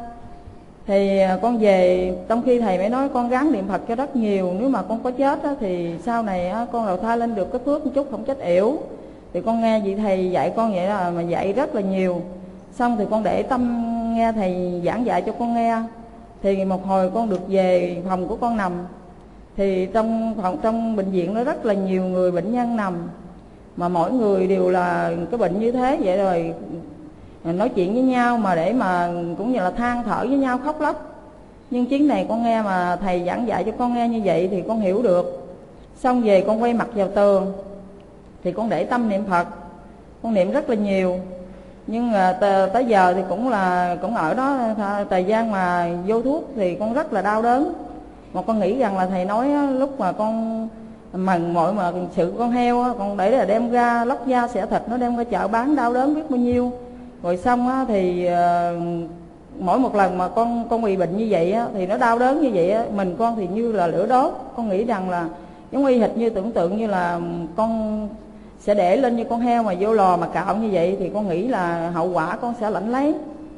Thì con về, trong khi thầy mới nói con gắng niệm Phật cho rất nhiều, nếu mà con có chết á, thì sau này á, con đầu thai lên được cái phước một chút không chết yểu. Thì con nghe vị thầy dạy con vậy là mà dạy rất là nhiều. Xong thì con để tâm nghe thầy giảng dạy cho con nghe. Thì một hồi con được về phòng của con nằm, thì trong phòng trong bệnh viện nó rất là nhiều người bệnh nhân nằm, mà mỗi người đều là cái bệnh như thế vậy. Rồi nói chuyện với nhau mà để mà cũng như là than thở với nhau, khóc lóc. Nhưng chuyến này con nghe mà thầy giảng dạy cho con nghe như vậy thì con hiểu được. Xong về con quay mặt vào tường thì con để tâm niệm Phật, con niệm rất là nhiều. Nhưng à, t- tới giờ thì cũng là cũng ở đó thời gian mà vô thuốc thì con rất là đau đớn. Mà con nghĩ rằng là thầy nói á, lúc mà con mần mọi mà sự con heo á, con để là đem ra lóc da xẻ thịt, nó đem ra chợ bán đau đớn biết bao nhiêu. Rồi xong á, thì à, mỗi một lần mà con con bị bệnh như vậy á, thì nó đau đớn như vậy á, mình con thì như là lửa đốt. Con nghĩ rằng là giống y hệt như tưởng tượng như là con sẽ để lên như con heo mà vô lò mà cạo như vậy, thì con nghĩ là hậu quả con sẽ lãnh lấy.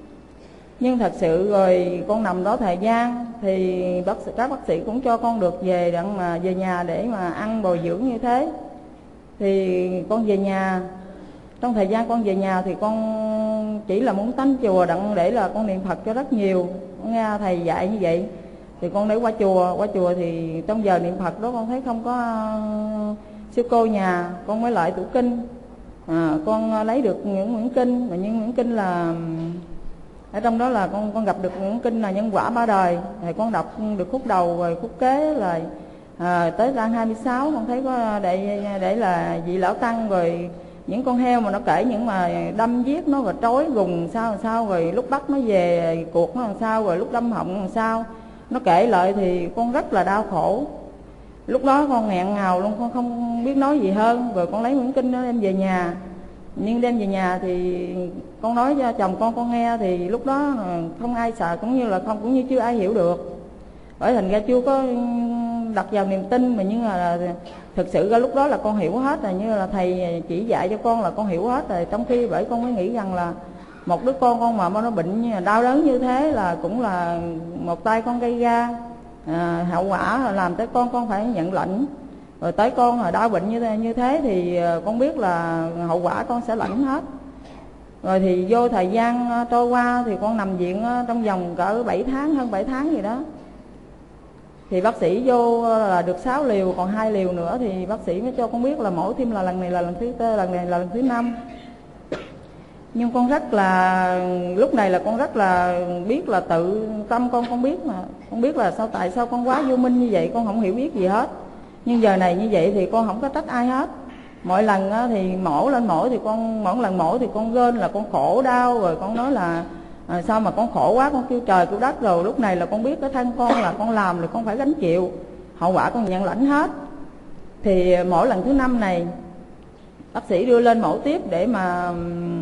Nhưng thật sự rồi con nằm đó thời gian thì bác sĩ, các bác sĩ cũng cho con được về đặng mà về nhà để mà ăn bồi dưỡng như thế. Thì con về nhà, trong thời gian con về nhà thì con chỉ là muốn tánh chùa đặng để là con niệm Phật cho rất nhiều. Con nghe thầy dạy như vậy thì con để qua chùa, qua chùa thì trong giờ niệm Phật đó con thấy không có uh, sư cô nhà, con mới lại tủ kinh. À, con lấy được những quyển kinh, mà những quyển kinh là ở trong đó là con con gặp được những kinh là nhân quả ba đời. Thì con đọc được khúc đầu rồi khúc kế là à, tới trang hai mươi sáu con thấy có để để là vị lão tăng, rồi những con heo mà nó kể những mà đâm giết nó rồi trói gùng sao làm sao, rồi lúc bắt nó về cuộc nó làm sao, rồi lúc đâm họng làm sao, nó kể lại thì con rất là đau khổ. Lúc đó con nghẹn ngào luôn, con không biết nói gì hơn. Rồi con lấy quyển kinh đó đem về nhà. Nhưng đem về nhà thì con nói cho chồng con con nghe, thì lúc đó không ai sợ, cũng như là không cũng như chưa ai hiểu được. Bởi thành ra chưa có đặt vào niềm tin. Mà nhưng mà thực sự ra lúc đó là con hiểu hết rồi, như là thầy chỉ dạy cho con là con hiểu hết rồi. Trong khi bởi con mới nghĩ rằng là một đứa con con mà nó bệnh đau đớn như thế là cũng là một tay con gây ra. À, hậu quả là làm tới con con phải nhận lãnh. Rồi tới con là đau bệnh như thế, như thế thì con biết là hậu quả con sẽ lãnh hết. Rồi thì vô thời gian trôi qua thì con nằm viện trong vòng cỡ bảy tháng, hơn bảy tháng gì đó. Thì bác sĩ vô là được sáu liều, còn hai liều nữa thì bác sĩ mới cho con biết là mổ thêm là lần này là lần thứ tư, lần này là lần thứ năm. Nhưng con rất là, lúc này là con rất là biết là tự tâm con, con biết mà. Con biết là sao, tại sao con quá vô minh như vậy, con không hiểu biết gì hết. Nhưng giờ này như vậy thì con không có trách ai hết. Mỗi lần thì mổ lên mổ thì con, mỗi lần mổ thì con gên là con khổ đau. Rồi con nói là à, sao mà con khổ quá, con kêu trời kêu đất. Rồi lúc này là con biết cái thân con là con làm thì con phải gánh chịu, hậu quả con nhận lãnh hết. Thì mỗi lần thứ năm này bác sĩ đưa lên mổ tiếp để mà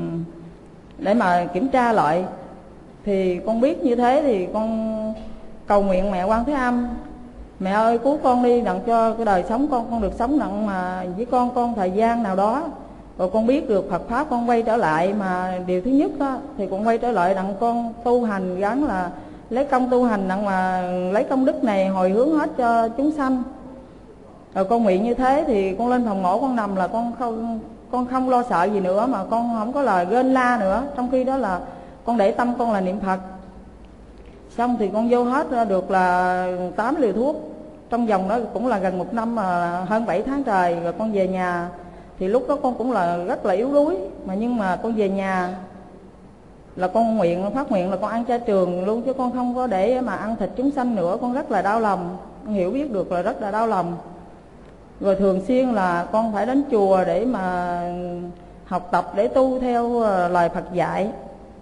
để mà kiểm tra lại. Thì con biết như thế thì con cầu nguyện mẹ Quan Thế Âm, mẹ ơi cứu con đi, đặng cho cái đời sống con con được sống đặng mà với con con thời gian nào đó. Rồi con biết được Phật pháp con quay trở lại. Mà điều thứ nhất á, thì con quay trở lại đặng con tu hành, gắn là lấy công tu hành đặng mà lấy công đức này hồi hướng hết cho chúng sanh. Rồi con nguyện như thế thì con lên phòng mổ con nằm là con không con không lo sợ gì nữa, mà con không có lời rên la nữa. Trong khi đó là con để tâm con là niệm Phật. Xong thì con vô hết được là tám liều thuốc. Trong vòng đó cũng là gần một năm, mà hơn bảy tháng trời. Rồi con về nhà thì lúc đó con cũng là rất là yếu đuối. Mà nhưng mà con về nhà là con nguyện, phát nguyện là con ăn chay trường luôn, chứ con không có để mà ăn thịt chúng sanh nữa. Con rất là đau lòng, con hiểu biết được là rất là đau lòng. Rồi thường xuyên là con phải đến chùa để mà học tập, để tu theo lời Phật dạy,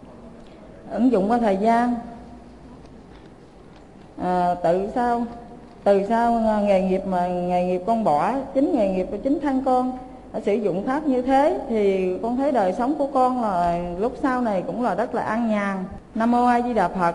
ứng dụng qua thời gian. À, tự sao từ sau nghề nghiệp mà nghề nghiệp con bỏ, chính nghề nghiệp của chính thân con đã sử dụng pháp như thế, thì con thấy đời sống của con là lúc sau này cũng là rất là an nhàn. Nam mô A Di Đà Phật.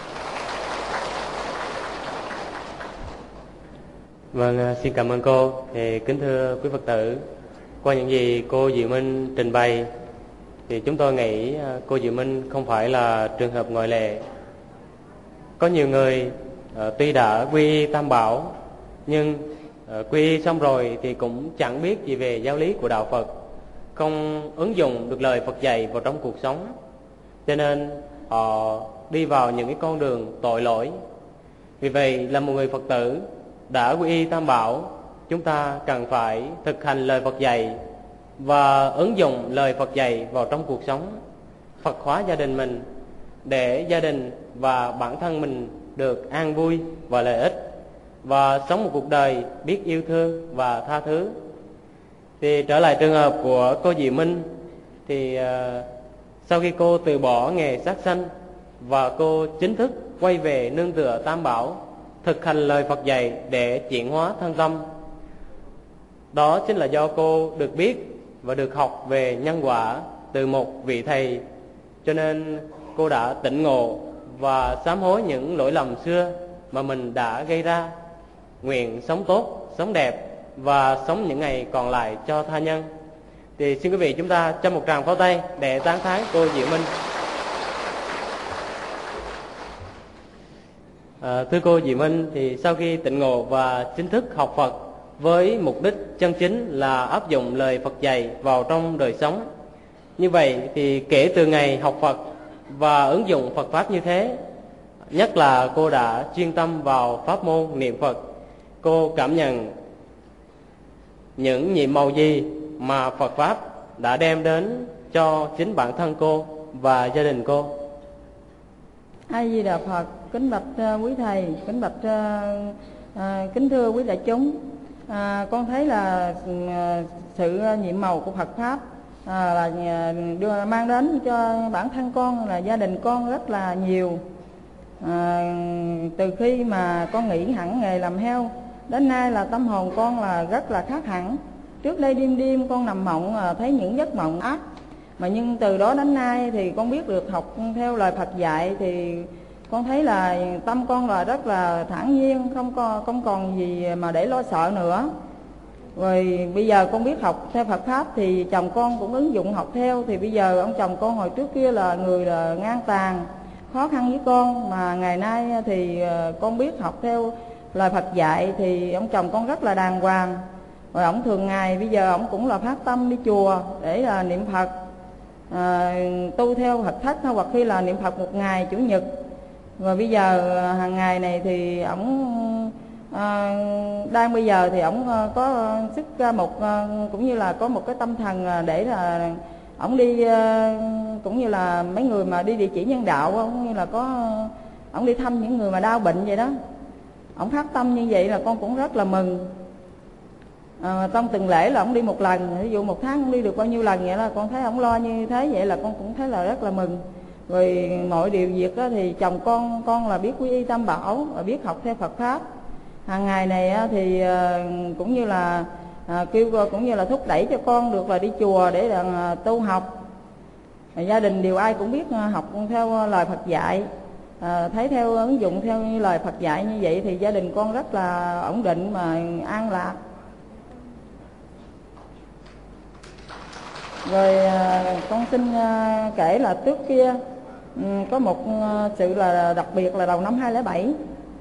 Vâng, xin cảm ơn cô. Thì kính thưa quý Phật tử, qua những gì cô Diệu Minh trình bày thì chúng tôi nghĩ cô Diệu Minh không phải là trường hợp ngoại lệ. Có nhiều người uh, tuy đã quy y Tam Bảo, nhưng uh, quy y xong rồi thì cũng chẳng biết gì về giáo lý của đạo Phật, không ứng dụng được lời Phật dạy vào trong cuộc sống, cho nên họ đi vào những cái con đường tội lỗi. Vì vậy là một người Phật tử đã quy y Tam Bảo, chúng ta cần phải thực hành lời Phật dạy và ứng dụng lời Phật dạy vào trong cuộc sống, Phật hóa gia đình mình, để gia đình và bản thân mình được an vui và lợi ích, và sống một cuộc đời biết yêu thương và tha thứ. Thì trở lại trường hợp của cô Diệu Minh, thì uh, Sau khi cô từ bỏ nghề sát sanh và cô chính thức quay về nương tựa Tam Bảo, thực hành lời Phật dạy để chuyển hóa thân tâm. Đó chính là do cô được biết và được học về nhân quả từ một vị thầy, cho nên cô đã tỉnh ngộ và sám hối những lỗi lầm xưa mà mình đã gây ra, nguyện sống tốt, sống đẹp và sống những ngày còn lại cho tha nhân. Thì xin quý vị chúng ta cho một tràng pháo tay để tán thán cô Diệu Minh. À, thưa cô Diệu Minh, thì sau khi tỉnh ngộ và chính thức học Phật với mục đích chân chính là áp dụng lời Phật dạy vào trong đời sống, như vậy thì kể từ ngày học Phật và ứng dụng Phật Pháp như thế, nhất là cô đã chuyên tâm vào pháp môn niệm Phật, cô cảm nhận những nhiệm màu gì mà Phật Pháp đã đem đến cho chính bản thân cô và gia đình cô? A Di Đà Phật. Kính bạch uh, quý thầy, kính bạch uh, uh, kính thưa quý đại chúng. uh, Con thấy là uh, sự nhiệm màu của Phật Pháp uh, là uh, đưa mang đến cho bản thân con, là gia đình con rất là nhiều. uh, Từ khi mà con nghỉ hẳn nghề làm heo đến nay là tâm hồn con là rất là khác hẳn. Trước đây đêm đêm con nằm mộng uh, thấy những giấc mộng ác, mà nhưng từ đó đến nay thì con biết được học theo lời Phật dạy, thì con thấy là tâm con là rất là thản nhiên, không có không còn gì mà để lo sợ nữa. Rồi bây giờ con biết học theo Phật Pháp thì chồng con cũng ứng dụng học theo. Thì bây giờ ông chồng con hồi trước kia là người là ngang tàn, khó khăn với con, mà ngày nay thì con biết học theo lời Phật dạy thì ông chồng con rất là đàng hoàng. Rồi ông thường ngày bây giờ ông cũng là phát tâm đi chùa để là niệm Phật, à, tu theo Phật thất, hoặc khi là niệm Phật một ngày Chủ nhật. Rồi bây giờ hàng ngày này thì ổng à, đang bây giờ thì ổng có sức ra một cũng như là có một cái tâm thần để là ổng đi, cũng như là mấy người mà đi địa chỉ nhân đạo, cũng như là có ổng đi thăm những người mà đau bệnh vậy đó. Ổng phát tâm như vậy là con cũng rất là mừng. À, trong từng lễ là ổng đi một lần, ví dụ một tháng ổng đi được bao nhiêu lần vậy là con thấy ổng lo như thế, vậy là con cũng thấy là rất là mừng. Rồi mọi điều việc đó thì chồng con con là biết quy y Tam Bảo và biết học theo Phật Pháp. Hàng ngày này thì cũng như là à, kêu cũng như là thúc đẩy cho con được là đi chùa để là tu học. Gia đình đều ai cũng biết học theo lời Phật dạy, à, thấy theo ứng dụng theo như lời Phật dạy như vậy thì gia đình con rất là ổn định mà an lạc. Rồi con xin kể là trước kia có một sự là đặc biệt là đầu năm hai không không bảy.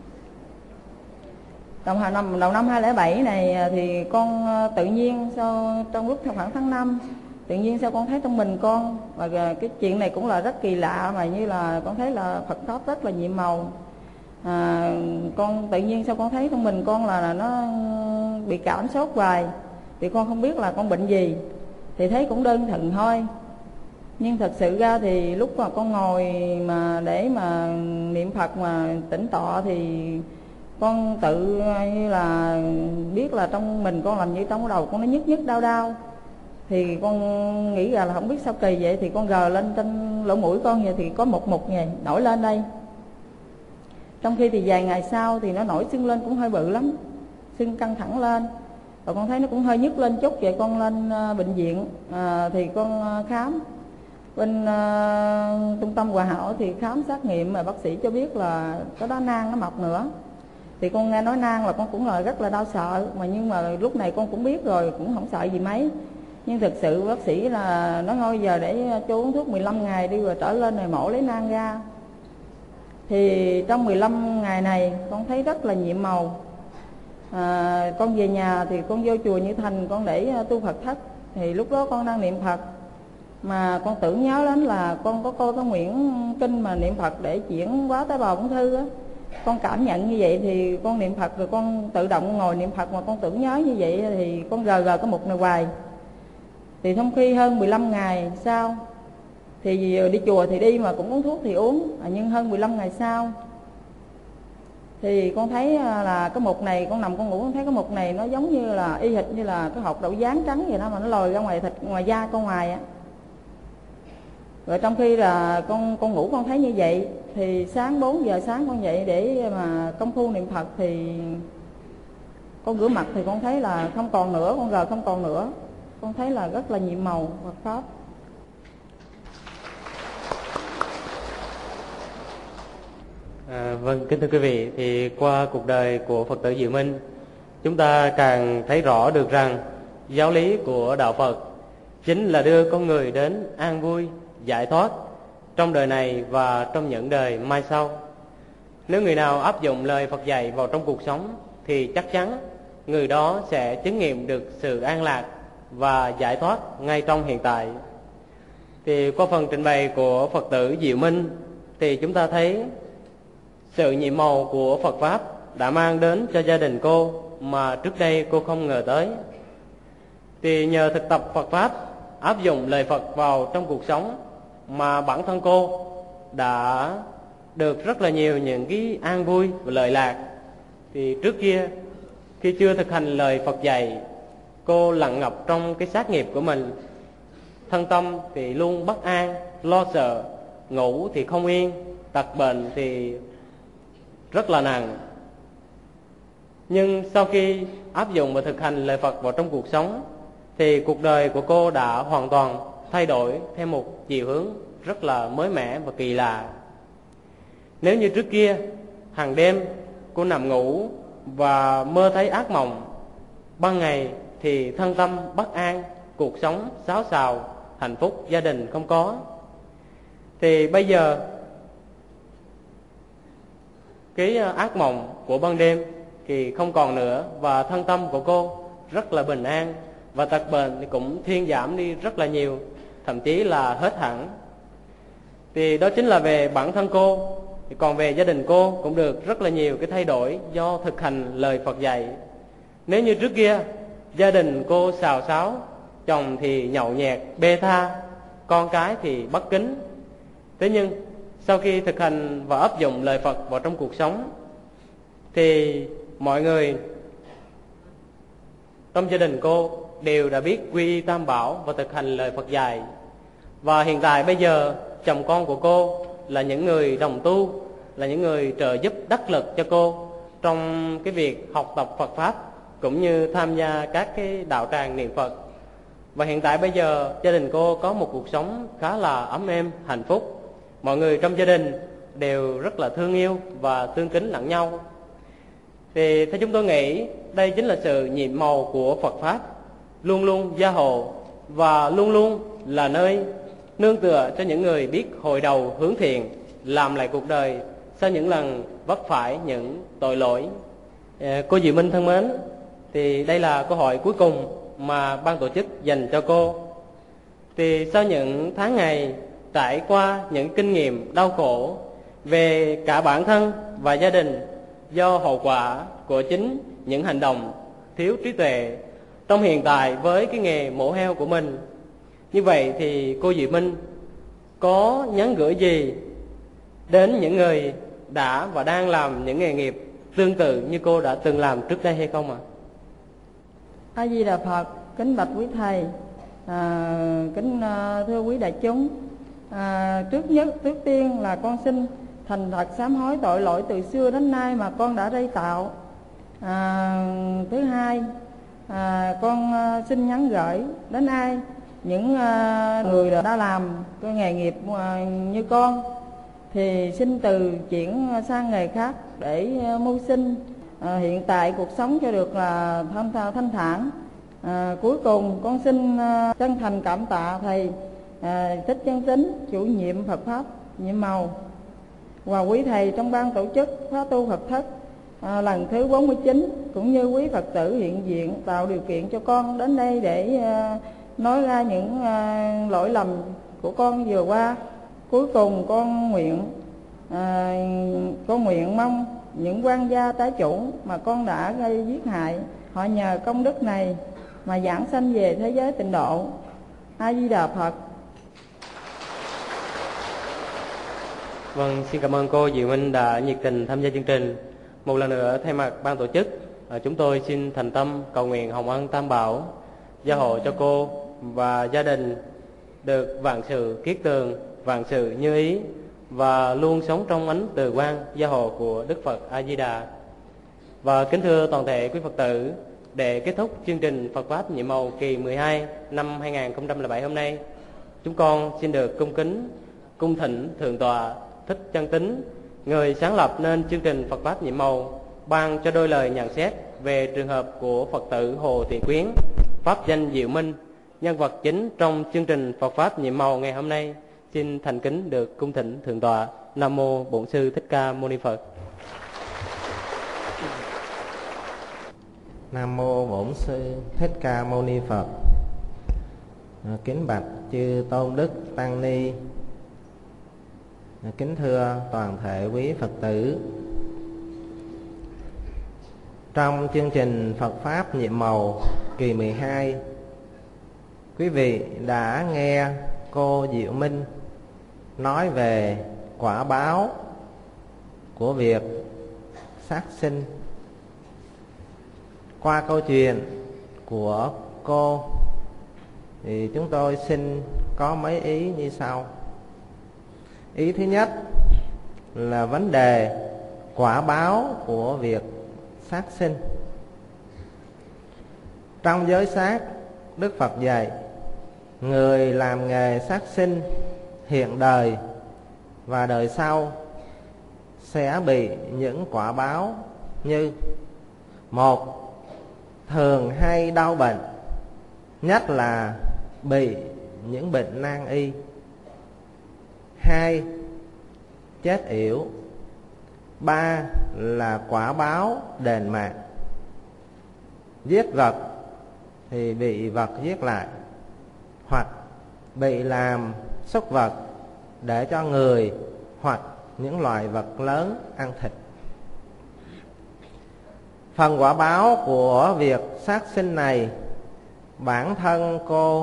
Đầu năm đầu năm hai không không bảy này thì con tự nhiên sau trong lúc khoảng tháng năm, tự nhiên sao con thấy trong mình con, và cái chuyện này cũng là rất kỳ lạ, mà như là con thấy là Phật Pháp rất là nhiệm màu. À, con tự nhiên sao con thấy trong mình con là, là nó bị cảm sốt hoài, thì con không biết là con bệnh gì, thì thấy cũng đơn thuần thôi. Nhưng thật sự ra thì lúc mà con ngồi mà để mà niệm Phật mà tĩnh tọa thì con tự như là biết là trong mình con làm như trong đầu con nó nhức nhức đau đau. Thì con nghĩ ra là không biết sao kỳ vậy, thì con gờ lên trên lỗ mũi con vậy thì có một mụt nhầy nổi lên đây. Trong khi thì vài ngày sau thì nó nổi sưng lên cũng hơi bự lắm, sưng căng thẳng lên. Và con thấy nó cũng hơi nhức lên chút, vậy con lên uh, bệnh viện, à, thì con uh, khám bên uh, trung tâm Hòa Hảo, thì khám xét nghiệm mà bác sĩ cho biết là có đó nang nó mọc nữa. Thì con nghe nói nang là con cũng là rất là đau sợ, mà nhưng mà lúc này con cũng biết rồi, cũng không sợ gì mấy. Nhưng thực sự bác sĩ là nó thôi giờ để cho uống thuốc mười lăm ngày đi rồi trở lên rồi mổ lấy nang ra. Thì trong mười lăm ngày này con thấy rất là nhiệm màu. À, con về nhà thì con vô chùa Như Thành con để tu Phật thất. Thì lúc đó con đang niệm Phật mà con tưởng nhớ đến là con có coi cái nguyện kinh mà niệm Phật để chuyển hóa tế bào ung thư á. Con cảm nhận như vậy thì con niệm Phật rồi con tự động ngồi niệm Phật mà con tưởng nhớ như vậy thì con gờ gờ cái mục này hoài. Thì trong khi hơn mười lăm ngày sau thì đi chùa thì đi mà cũng uống thuốc thì uống, à, nhưng hơn mười lăm ngày sau thì con thấy là cái mục này, con nằm con ngủ con thấy cái mục này nó giống như là y hệt như là cái hột đậu gián trắng vậy đó, mà nó lồi ra ngoài thịt ngoài da con ngoài á. Rồi trong khi là con con ngủ con thấy như vậy, thì sáng bốn giờ sáng con dậy để mà công phu niệm Phật thì con rửa mặt thì con thấy là không còn nữa, con rờ không còn nữa. Con thấy là rất là nhiệm màu Phật Pháp. À, vâng, kính thưa quý vị, thì qua cuộc đời của Phật tử Diệu Minh, chúng ta càng thấy rõ được rằng giáo lý của Đạo Phật chính là đưa con người đến an vui, giải thoát trong đời này và trong những đời mai sau. Nếu người nào áp dụng lời Phật dạy vào trong cuộc sống thì chắc chắn người đó sẽ chứng nghiệm được sự an lạc và giải thoát ngay trong hiện tại. Thì qua phần trình bày của Phật tử Diệu Minh thì chúng ta thấy sự nhiệm màu của Phật Pháp đã mang đến cho gia đình cô mà trước đây cô không ngờ tới. Thì nhờ thực tập Phật Pháp, áp dụng lời Phật vào trong cuộc sống mà bản thân cô đã được rất là nhiều những cái an vui và lợi lạc. Thì trước kia khi chưa thực hành lời Phật dạy, cô lặng ngập trong cái sát nghiệp của mình, thân tâm thì luôn bất an, lo sợ, ngủ thì không yên, tật bệnh thì rất là nặng. Nhưng sau khi áp dụng và thực hành lời Phật vào trong cuộc sống thì cuộc đời của cô đã hoàn toàn thay đổi theo một chiều hướng rất là mới mẻ và kỳ lạ. Nếu như trước kia hàng đêm cô nằm ngủ và mơ thấy ác mộng, ban ngày thì thân tâm bất an, cuộc sống xáo xào, hạnh phúc gia đình không có, thì bây giờ cái ác mộng của ban đêm thì không còn nữa, và thân tâm của cô rất là bình an, và tật bệnh thì cũng thuyên giảm đi rất là nhiều, thậm chí là hết hẳn. Thì đó chính là về bản thân cô. Thì còn về gia đình cô cũng được rất là nhiều cái thay đổi do thực hành lời Phật dạy. Nếu như trước kia gia đình cô xào xáo, chồng thì nhậu nhẹt bê tha, con cái thì bất kính, thế nhưng sau khi thực hành và áp dụng lời Phật vào trong cuộc sống thì mọi người trong gia đình cô đều đã biết quy y Tam Bảo và thực hành lời Phật dạy. Và hiện tại bây giờ chồng con của cô là những người đồng tu, là những người trợ giúp đắc lực cho cô trong cái việc học tập Phật Pháp cũng như tham gia các cái đạo tràng niệm Phật. Và hiện tại bây giờ gia đình cô có một cuộc sống khá là ấm êm, hạnh phúc. Mọi người trong gia đình đều rất là thương yêu và tương kính lẫn nhau. Thì theo chúng tôi nghĩ đây chính là sự nhiệm màu của Phật Pháp, luôn luôn gia hộ và luôn luôn là nơi nương tựa cho những người biết hồi đầu hướng thiện, làm lại cuộc đời sau những lần vấp phải những tội lỗi. Cô Diệu Minh thân mến, thì đây là câu hỏi cuối cùng mà ban tổ chức dành cho cô. Thì sau những tháng ngày trải qua những kinh nghiệm đau khổ về cả bản thân và gia đình do hậu quả của chính những hành động thiếu trí tuệ trong hiện tại với cái nghề mổ heo của mình, như vậy thì cô Diệu Minh có nhắn gửi gì đến những người đã và đang làm những nghề nghiệp tương tự như cô đã từng làm trước đây hay không ạ? A Di Đà Phật. Kính bạch quý thầy, à, kính à, thưa quý đại chúng. À, trước nhất trước tiên là con xin thành thật sám hối tội lỗi từ xưa đến nay mà con đã gây tạo. À, thứ hai, à, con à, xin nhắn gửi đến ai những à, người đã làm cái nghề nghiệp à, như con thì xin từ chuyển sang nghề khác để à, mưu sinh à, hiện tại cuộc sống cho được là thanh, thanh thản. À, cuối cùng con xin à, chân thành cảm tạ thầy à, Thích Chân Tín, chủ nhiệm Phật Pháp nhiệm màu, và quý thầy trong ban tổ chức khóa tu Phật thất à, lần thứ bốn mươi chín, cũng như quý Phật tử hiện diện tạo điều kiện cho con đến đây để à, nói ra những à, lỗi lầm của con vừa qua. Cuối cùng con nguyện à, con nguyện mong những quan gia trái chủ mà con đã gây giết hại, họ nhờ công đức này mà giảng sanh về thế giới tịnh độ. A Di Đà Phật. Vâng, xin cảm ơn cô Diệu Minh đã nhiệt tình tham gia chương trình. Một lần nữa thay mặt ban tổ chức, chúng tôi xin thành tâm cầu nguyện hồng ân Tam Bảo gia hộ cho cô và gia đình được vạn sự kiết tường, vạn sự như ý và luôn sống trong ánh từ quang gia hộ của Đức Phật A Di Đà. Và kính thưa toàn thể quý Phật tử, để kết thúc chương trình Phật pháp nhiệm màu kỳ mười hai năm hai nghìn không trăm lẻ bảy hôm nay, chúng con xin được cung kính cung thỉnh Thượng tọa Thích Chân Tín, người sáng lập nên chương trình Phật pháp nhiệm màu, ban cho đôi lời nhận xét về trường hợp của Phật tử Hồ Thị Quyến, pháp danh Diệu Minh, nhân vật chính trong chương trình Phật pháp nhiệm màu ngày hôm nay. Xin thành kính được cung thỉnh Thượng tọa. Nam mô Bổn Sư Thích Ca Mâu Ni Phật. Nam mô Bổn Sư Thích Ca Mâu Ni Phật. Kính bạch chư tôn đức tăng ni, kính thưa toàn thể quý Phật tử. Trong chương trình Phật pháp nhiệm màu kỳ mười hai, quý vị đã nghe cô Diệu Minh nói về quả báo của việc sát sinh. Qua câu chuyện của cô thì chúng tôi xin có mấy ý như sau. Ý thứ nhất là vấn đề quả báo của việc sát sinh. Trong giới sát, Đức Phật dạy người làm nghề sát sinh hiện đời và đời sau sẽ bị những quả báo như: một, thường hay đau bệnh, nhất là bị những bệnh nan y. Hai, chết yểu. Ba là quả báo đền mạng. Giết vật thì bị vật giết lại, hoặc bị làm súc vật để cho người hoặc những loài vật lớn ăn thịt. Phần quả báo của việc sát sinh này, bản thân cô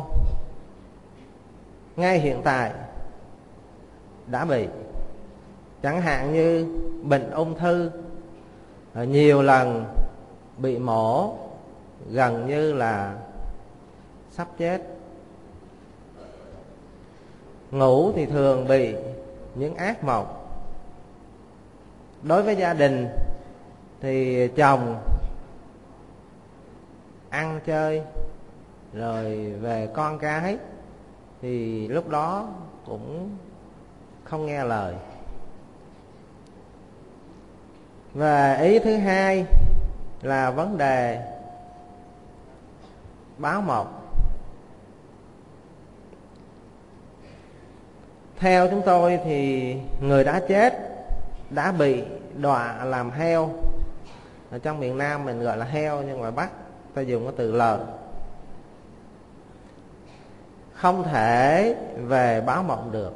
ngay hiện tại đã bị. Chẳng hạn như bệnh ung thư, nhiều lần bị mổ, gần như là sắp chết. Ngủ thì thường bị những ác mộng. Đối với gia đình thì chồng ăn chơi rồi về con cái thì lúc đó cũng không nghe lời. Và ý thứ hai là vấn đề báo mộng. Theo chúng tôi thì người đã chết, đã bị đọa làm heo. Ở trong miền Nam mình gọi là heo, nhưng ngoài Bắc ta dùng cái từ lợn. Không thể về báo mộng được.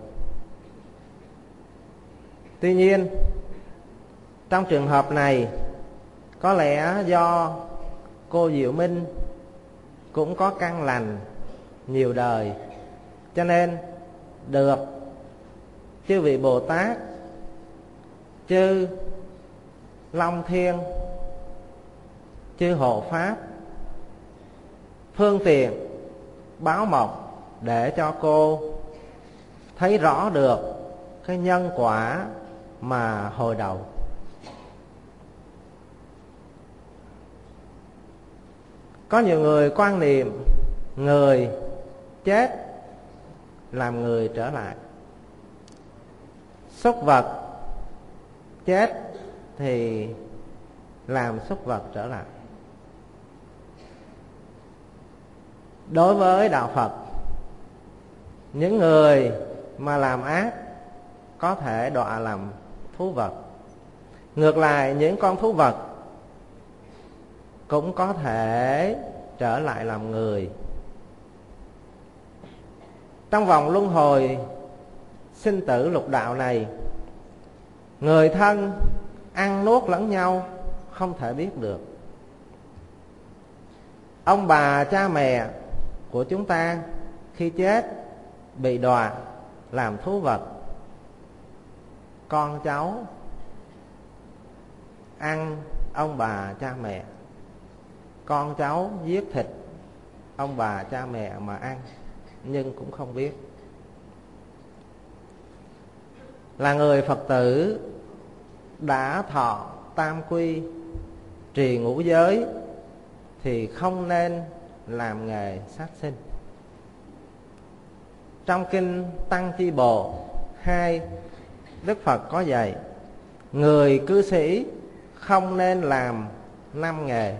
Tuy nhiên, trong trường hợp này, có lẽ do cô Diệu Minh cũng có căn lành nhiều đời, cho nên được chư vị Bồ Tát, chư Long Thiên, chư Hộ Pháp phương tiện báo mộng để cho cô thấy rõ được cái nhân quả mà hồi đầu. Có nhiều người quan niệm người chết làm người trở lại. Súc vật chết thì làm súc vật trở lại. Đối với đạo Phật, những người mà làm ác có thể đọa làm thú vật. Ngược lại, những con thú vật cũng có thể trở lại làm người. Trong vòng luân hồi sinh tử lục đạo này, người thân ăn nuốt lẫn nhau không thể biết được. Ông bà cha mẹ của chúng ta khi chết bị đọa làm thú vật. Con cháu ăn ông bà cha mẹ, con cháu giết thịt ông bà cha mẹ mà ăn, nhưng cũng không biết. là người Phật tử đã thọ tam quy, trì ngũ giới thì không nên làm nghề sát sinh. Trong kinh Tăng Chi Bồ hai, Đức Phật có dạy người cư sĩ không nên làm năm nghề.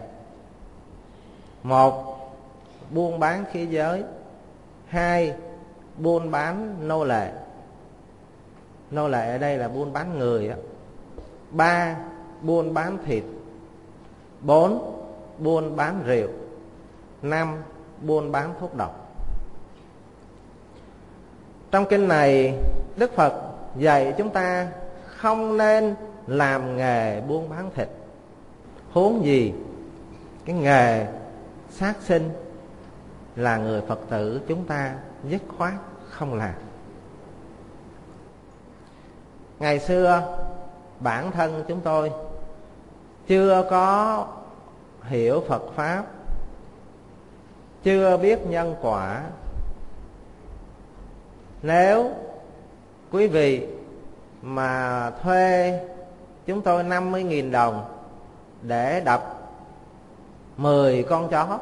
Một, buôn bán khí giới. Hai, buôn bán nô lệ. Nô lệ ở đây là buôn bán người đó. Ba, buôn bán thịt. Bốn, buôn bán rượu. Năm, buôn bán thuốc độc. Trong kinh này Đức Phật dạy chúng ta không nên làm nghề buôn bán thịt. Huống gì cái nghề sát sinh là người Phật tử chúng ta dứt khoát không làm. Ngày xưa bản thân chúng tôi chưa có hiểu Phật Pháp, chưa biết nhân quả. Nếu quý vị mà thuê chúng tôi năm mươi nghìn đồng để đập mười con chó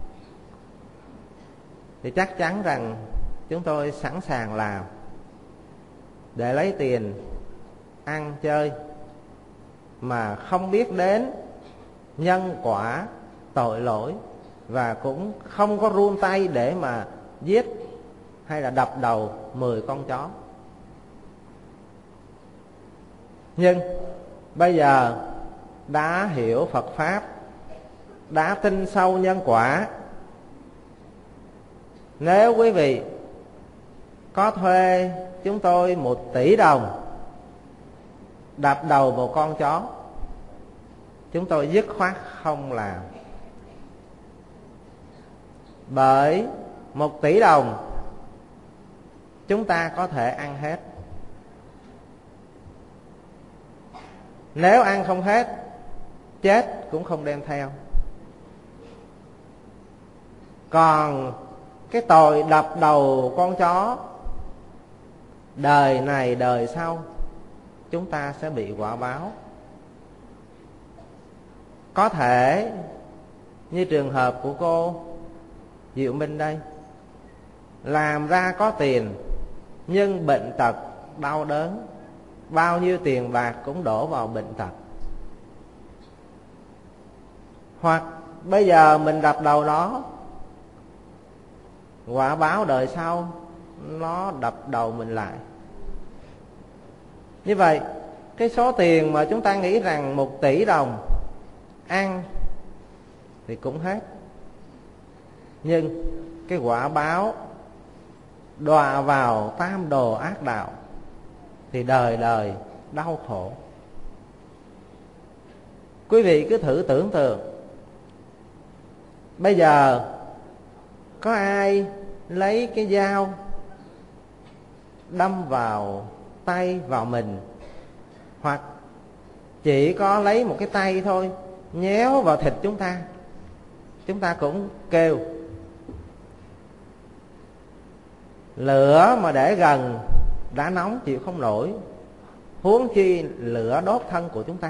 thì chắc chắn rằng chúng tôi sẵn sàng làm để lấy tiền ăn chơi, mà không biết đến nhân quả tội lỗi, và cũng không có run tay để mà giết hay là đập đầu mười con chó. Nhưng bây giờ đã hiểu Phật Pháp, đã tin sâu nhân quả, nếu quý vị có thuê chúng tôi một tỷ đồng đập đầu một con chó, chúng tôi dứt khoát không làm. Bởi một tỷ đồng chúng ta có thể ăn hết. Nếu ăn không hết, chết cũng không đem theo. Còn cái tội đập đầu con chó, đời này đời sau chúng ta sẽ bị quả báo. Có thể như trường hợp của cô Diệu Minh đây, làm ra có tiền nhưng bệnh tật đau đớn, bao nhiêu tiền bạc cũng đổ vào bệnh tật. Hoặc bây giờ mình đập đầu nó, quả báo đời sau nó đập đầu mình lại. Như vậy cái số tiền mà chúng ta nghĩ rằng một tỷ đồng ăn thì cũng hết, nhưng cái quả báo đọa vào tam đồ ác đạo thì đời đời đau khổ. Quý vị cứ thử tưởng tượng, bây giờ có ai lấy cái dao đâm vào tay vào mình, hoặc chỉ có lấy một cái tay thôi nhéo vào thịt chúng ta, chúng ta cũng kêu. Lửa mà để gần đã nóng chịu không nổi, huống chi lửa đốt thân của chúng ta.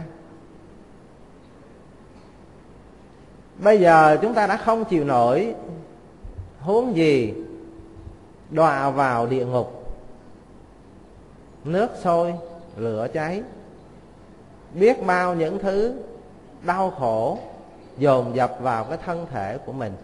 Bây giờ chúng ta đã không chịu nổi, huống gì đọa vào địa ngục, nước sôi lửa cháy, biết bao những thứ đau khổ dồn dập vào cái thân thể của mình.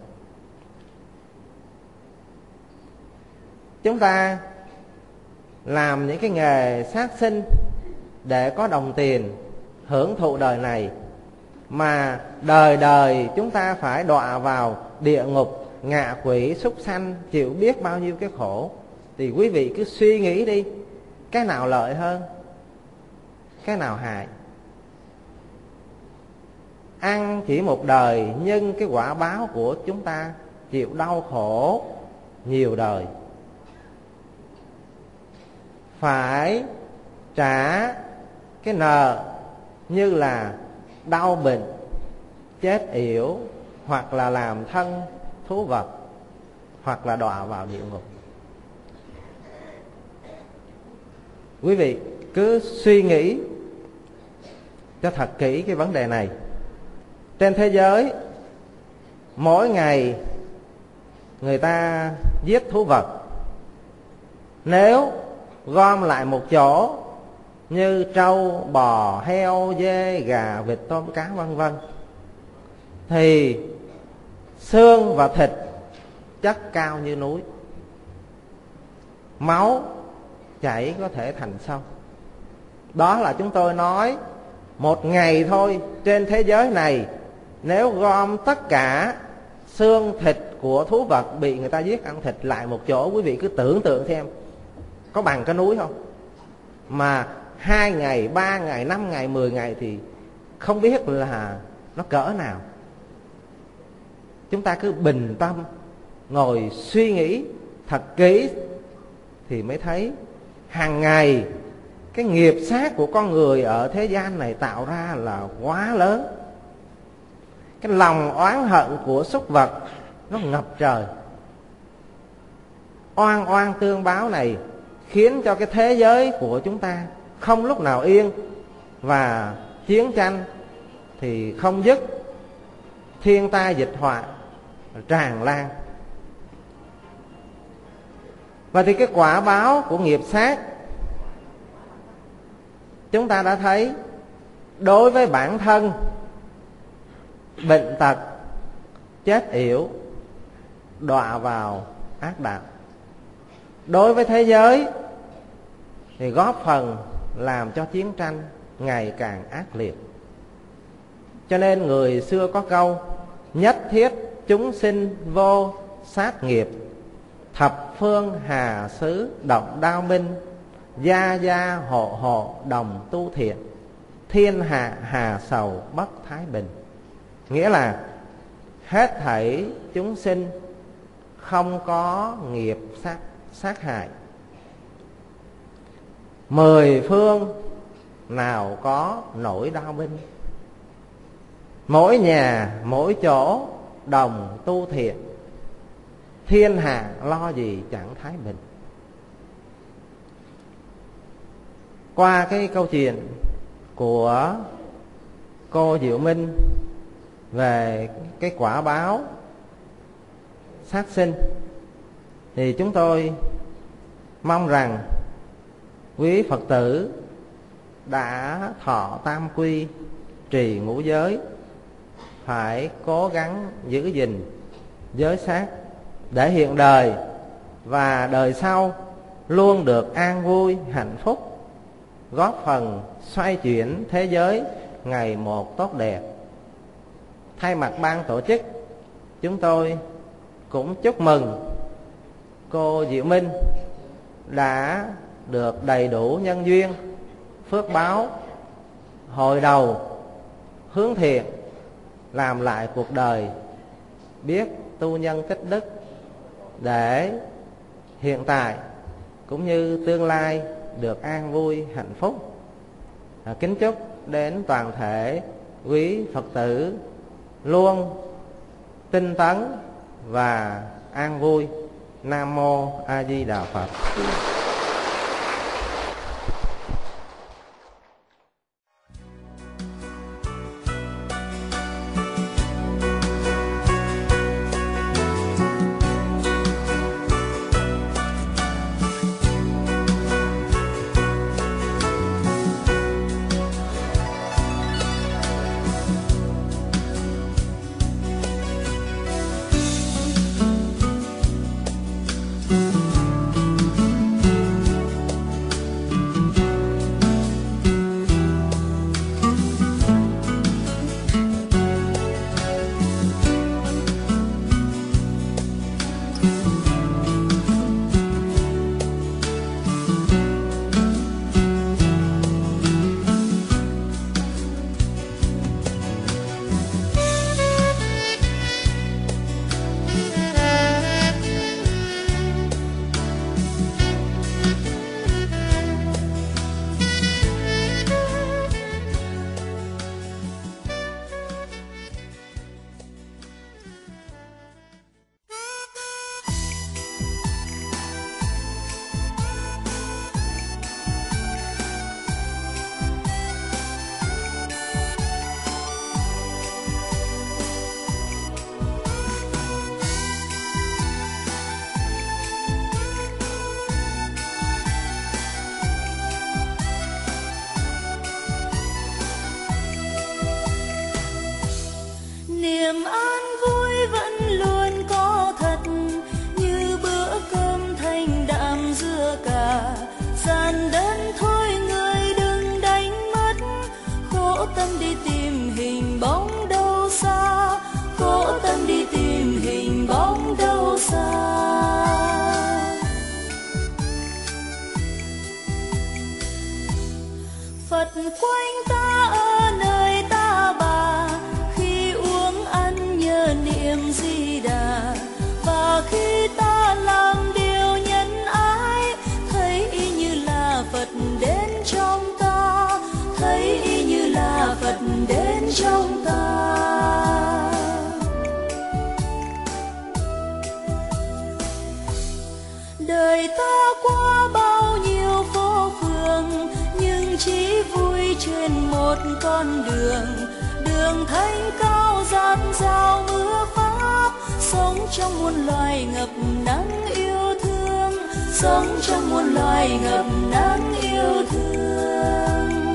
Chúng ta làm những cái nghề sát sinh để có đồng tiền hưởng thụ đời này, mà đời đời chúng ta phải đọa vào địa ngục, ngạ quỷ, súc sanh, chịu biết bao nhiêu cái khổ. Thì quý vị cứ suy nghĩ đi, cái nào lợi hơn, cái nào hại? Ăn chỉ một đời, nhưng cái quả báo của chúng ta chịu đau khổ nhiều đời. Phải trả cái nợ như là đau bệnh, chết yểu, hoặc là làm thân thú vật, hoặc là đọa vào địa ngục. Quý vị cứ suy nghĩ cho thật kỹ cái vấn đề này. Trên thế giới mỗi ngày người ta giết thú vật, nếu gom lại một chỗ như trâu, bò, heo, dê, gà, vịt, tôm, cá vân vân, thì xương và thịt chất cao như núi, máu chảy có thể thành sông. Đó là chúng tôi nói một ngày thôi, trên thế giới này nếu gom tất cả xương thịt của thú vật bị người ta giết ăn thịt lại một chỗ, quý vị cứ tưởng tượng xem có bằng cái núi không? Mà hai ngày, ba ngày, năm ngày, mười ngày thì không biết là nó cỡ nào. Chúng ta cứ bình tâm ngồi suy nghĩ thật kỹ thì mới thấy hàng ngày cái nghiệp sát của con người ở thế gian này tạo ra là quá lớn. Cái lòng oán hận của súc vật nó ngập trời. Oan oan tương báo này khiến cho cái thế giới của chúng ta không lúc nào yên, và chiến tranh thì không dứt, thiên tai dịch họa tràn lan. Và thì cái quả báo của nghiệp sát chúng ta đã thấy, đối với bản thân bệnh tật, chết yểu, đọa vào ác đạo. Đối với thế giới thì góp phần làm cho chiến tranh ngày càng ác liệt. Cho nên người xưa có câu: nhất thiết chúng sinh vô sát nghiệp, thập phương hà xứ động đao binh, gia gia hộ hộ đồng tu thiện, thiên hạ hà sầu bất thái bình. Nghĩa là hết thảy chúng sinh không có nghiệp sát, sát hại, mười phương nào có nổi đao binh, mỗi nhà mỗi chỗ đồng tu thiện, thiên hạ lo gì chẳng thái bình. Qua cái câu chuyện của cô Diệu Minh về cái quả báo sát sinh, thì chúng tôi mong rằng quý Phật tử đã thọ tam quy, trì ngũ giới, phải cố gắng giữ gìn giới sát để hiện đời và đời sau luôn được an vui, hạnh phúc, góp phần xoay chuyển thế giới ngày một tốt đẹp. Thay mặt ban tổ chức, chúng tôi cũng chúc mừng cô Diệu Minh đã được đầy đủ nhân duyên, phước báo, hồi đầu hướng thiện, làm lại cuộc đời, biết tu nhân tích đức, để hiện tại cũng như tương lai được an vui, hạnh phúc. À, kính chúc đến toàn thể quý Phật tử luôn tinh tấn và an vui. Nam Mô A Di Đà Phật. quanh ta ở nơi ta bà, khi uống ăn nhớ niệm Di Đà. Và khi ta làm điều nhân ái, thấy y như là Phật đến trong ta, thấy y như là Phật đến trong ta. Đời ta qua bao nhiêu phố phường, nhưng chỉ vui trên một con đường. Đường thánh cao dạt dào mưa pháp, sống trong muôn loài ngập nắng yêu thương, sống trong muôn loài ngập nắng yêu thương.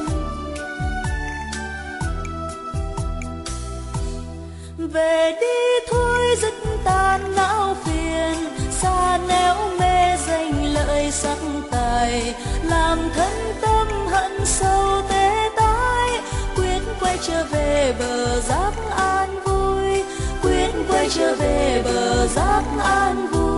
Về đi thôi dứt tan não phiền, xa néo mê danh lợi sắc tài, làm thân tâm hận sâu tế tái. Quyết quay trở về bờ giác an vui, quyết quay trở về bờ giác an vui.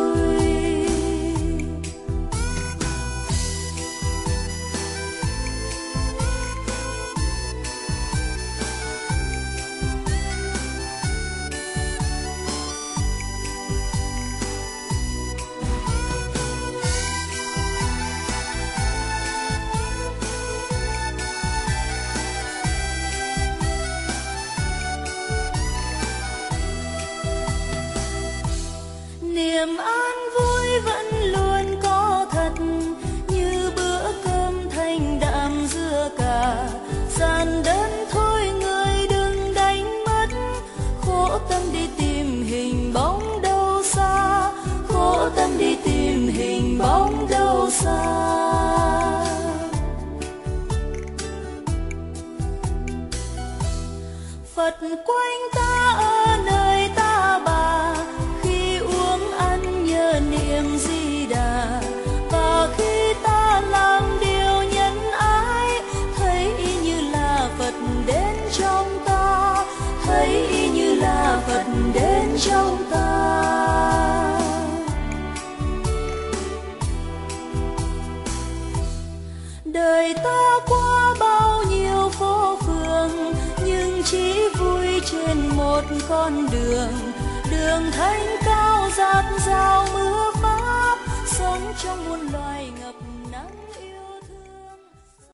Niềm an vui vẫn luôn có thật, như bữa cơm thanh đạm dưa cà. Gian đơn thôi người đừng đánh mất, khổ tâm đi tìm hình bóng đâu xa, khổ tâm đi tìm hình bóng đâu xa. Phật quanh ta ở nơi ta bà, khi uống ăn nhớ niệm Di Đà. Và khi ta làm điều nhân ái, thấy y như là Phật đến trong ta, thấy y như là Phật đến trong ta. Đời ta qua bao nhiêu phố phường, nhưng chỉ vui trên một con đường. Đường thánh cao dạt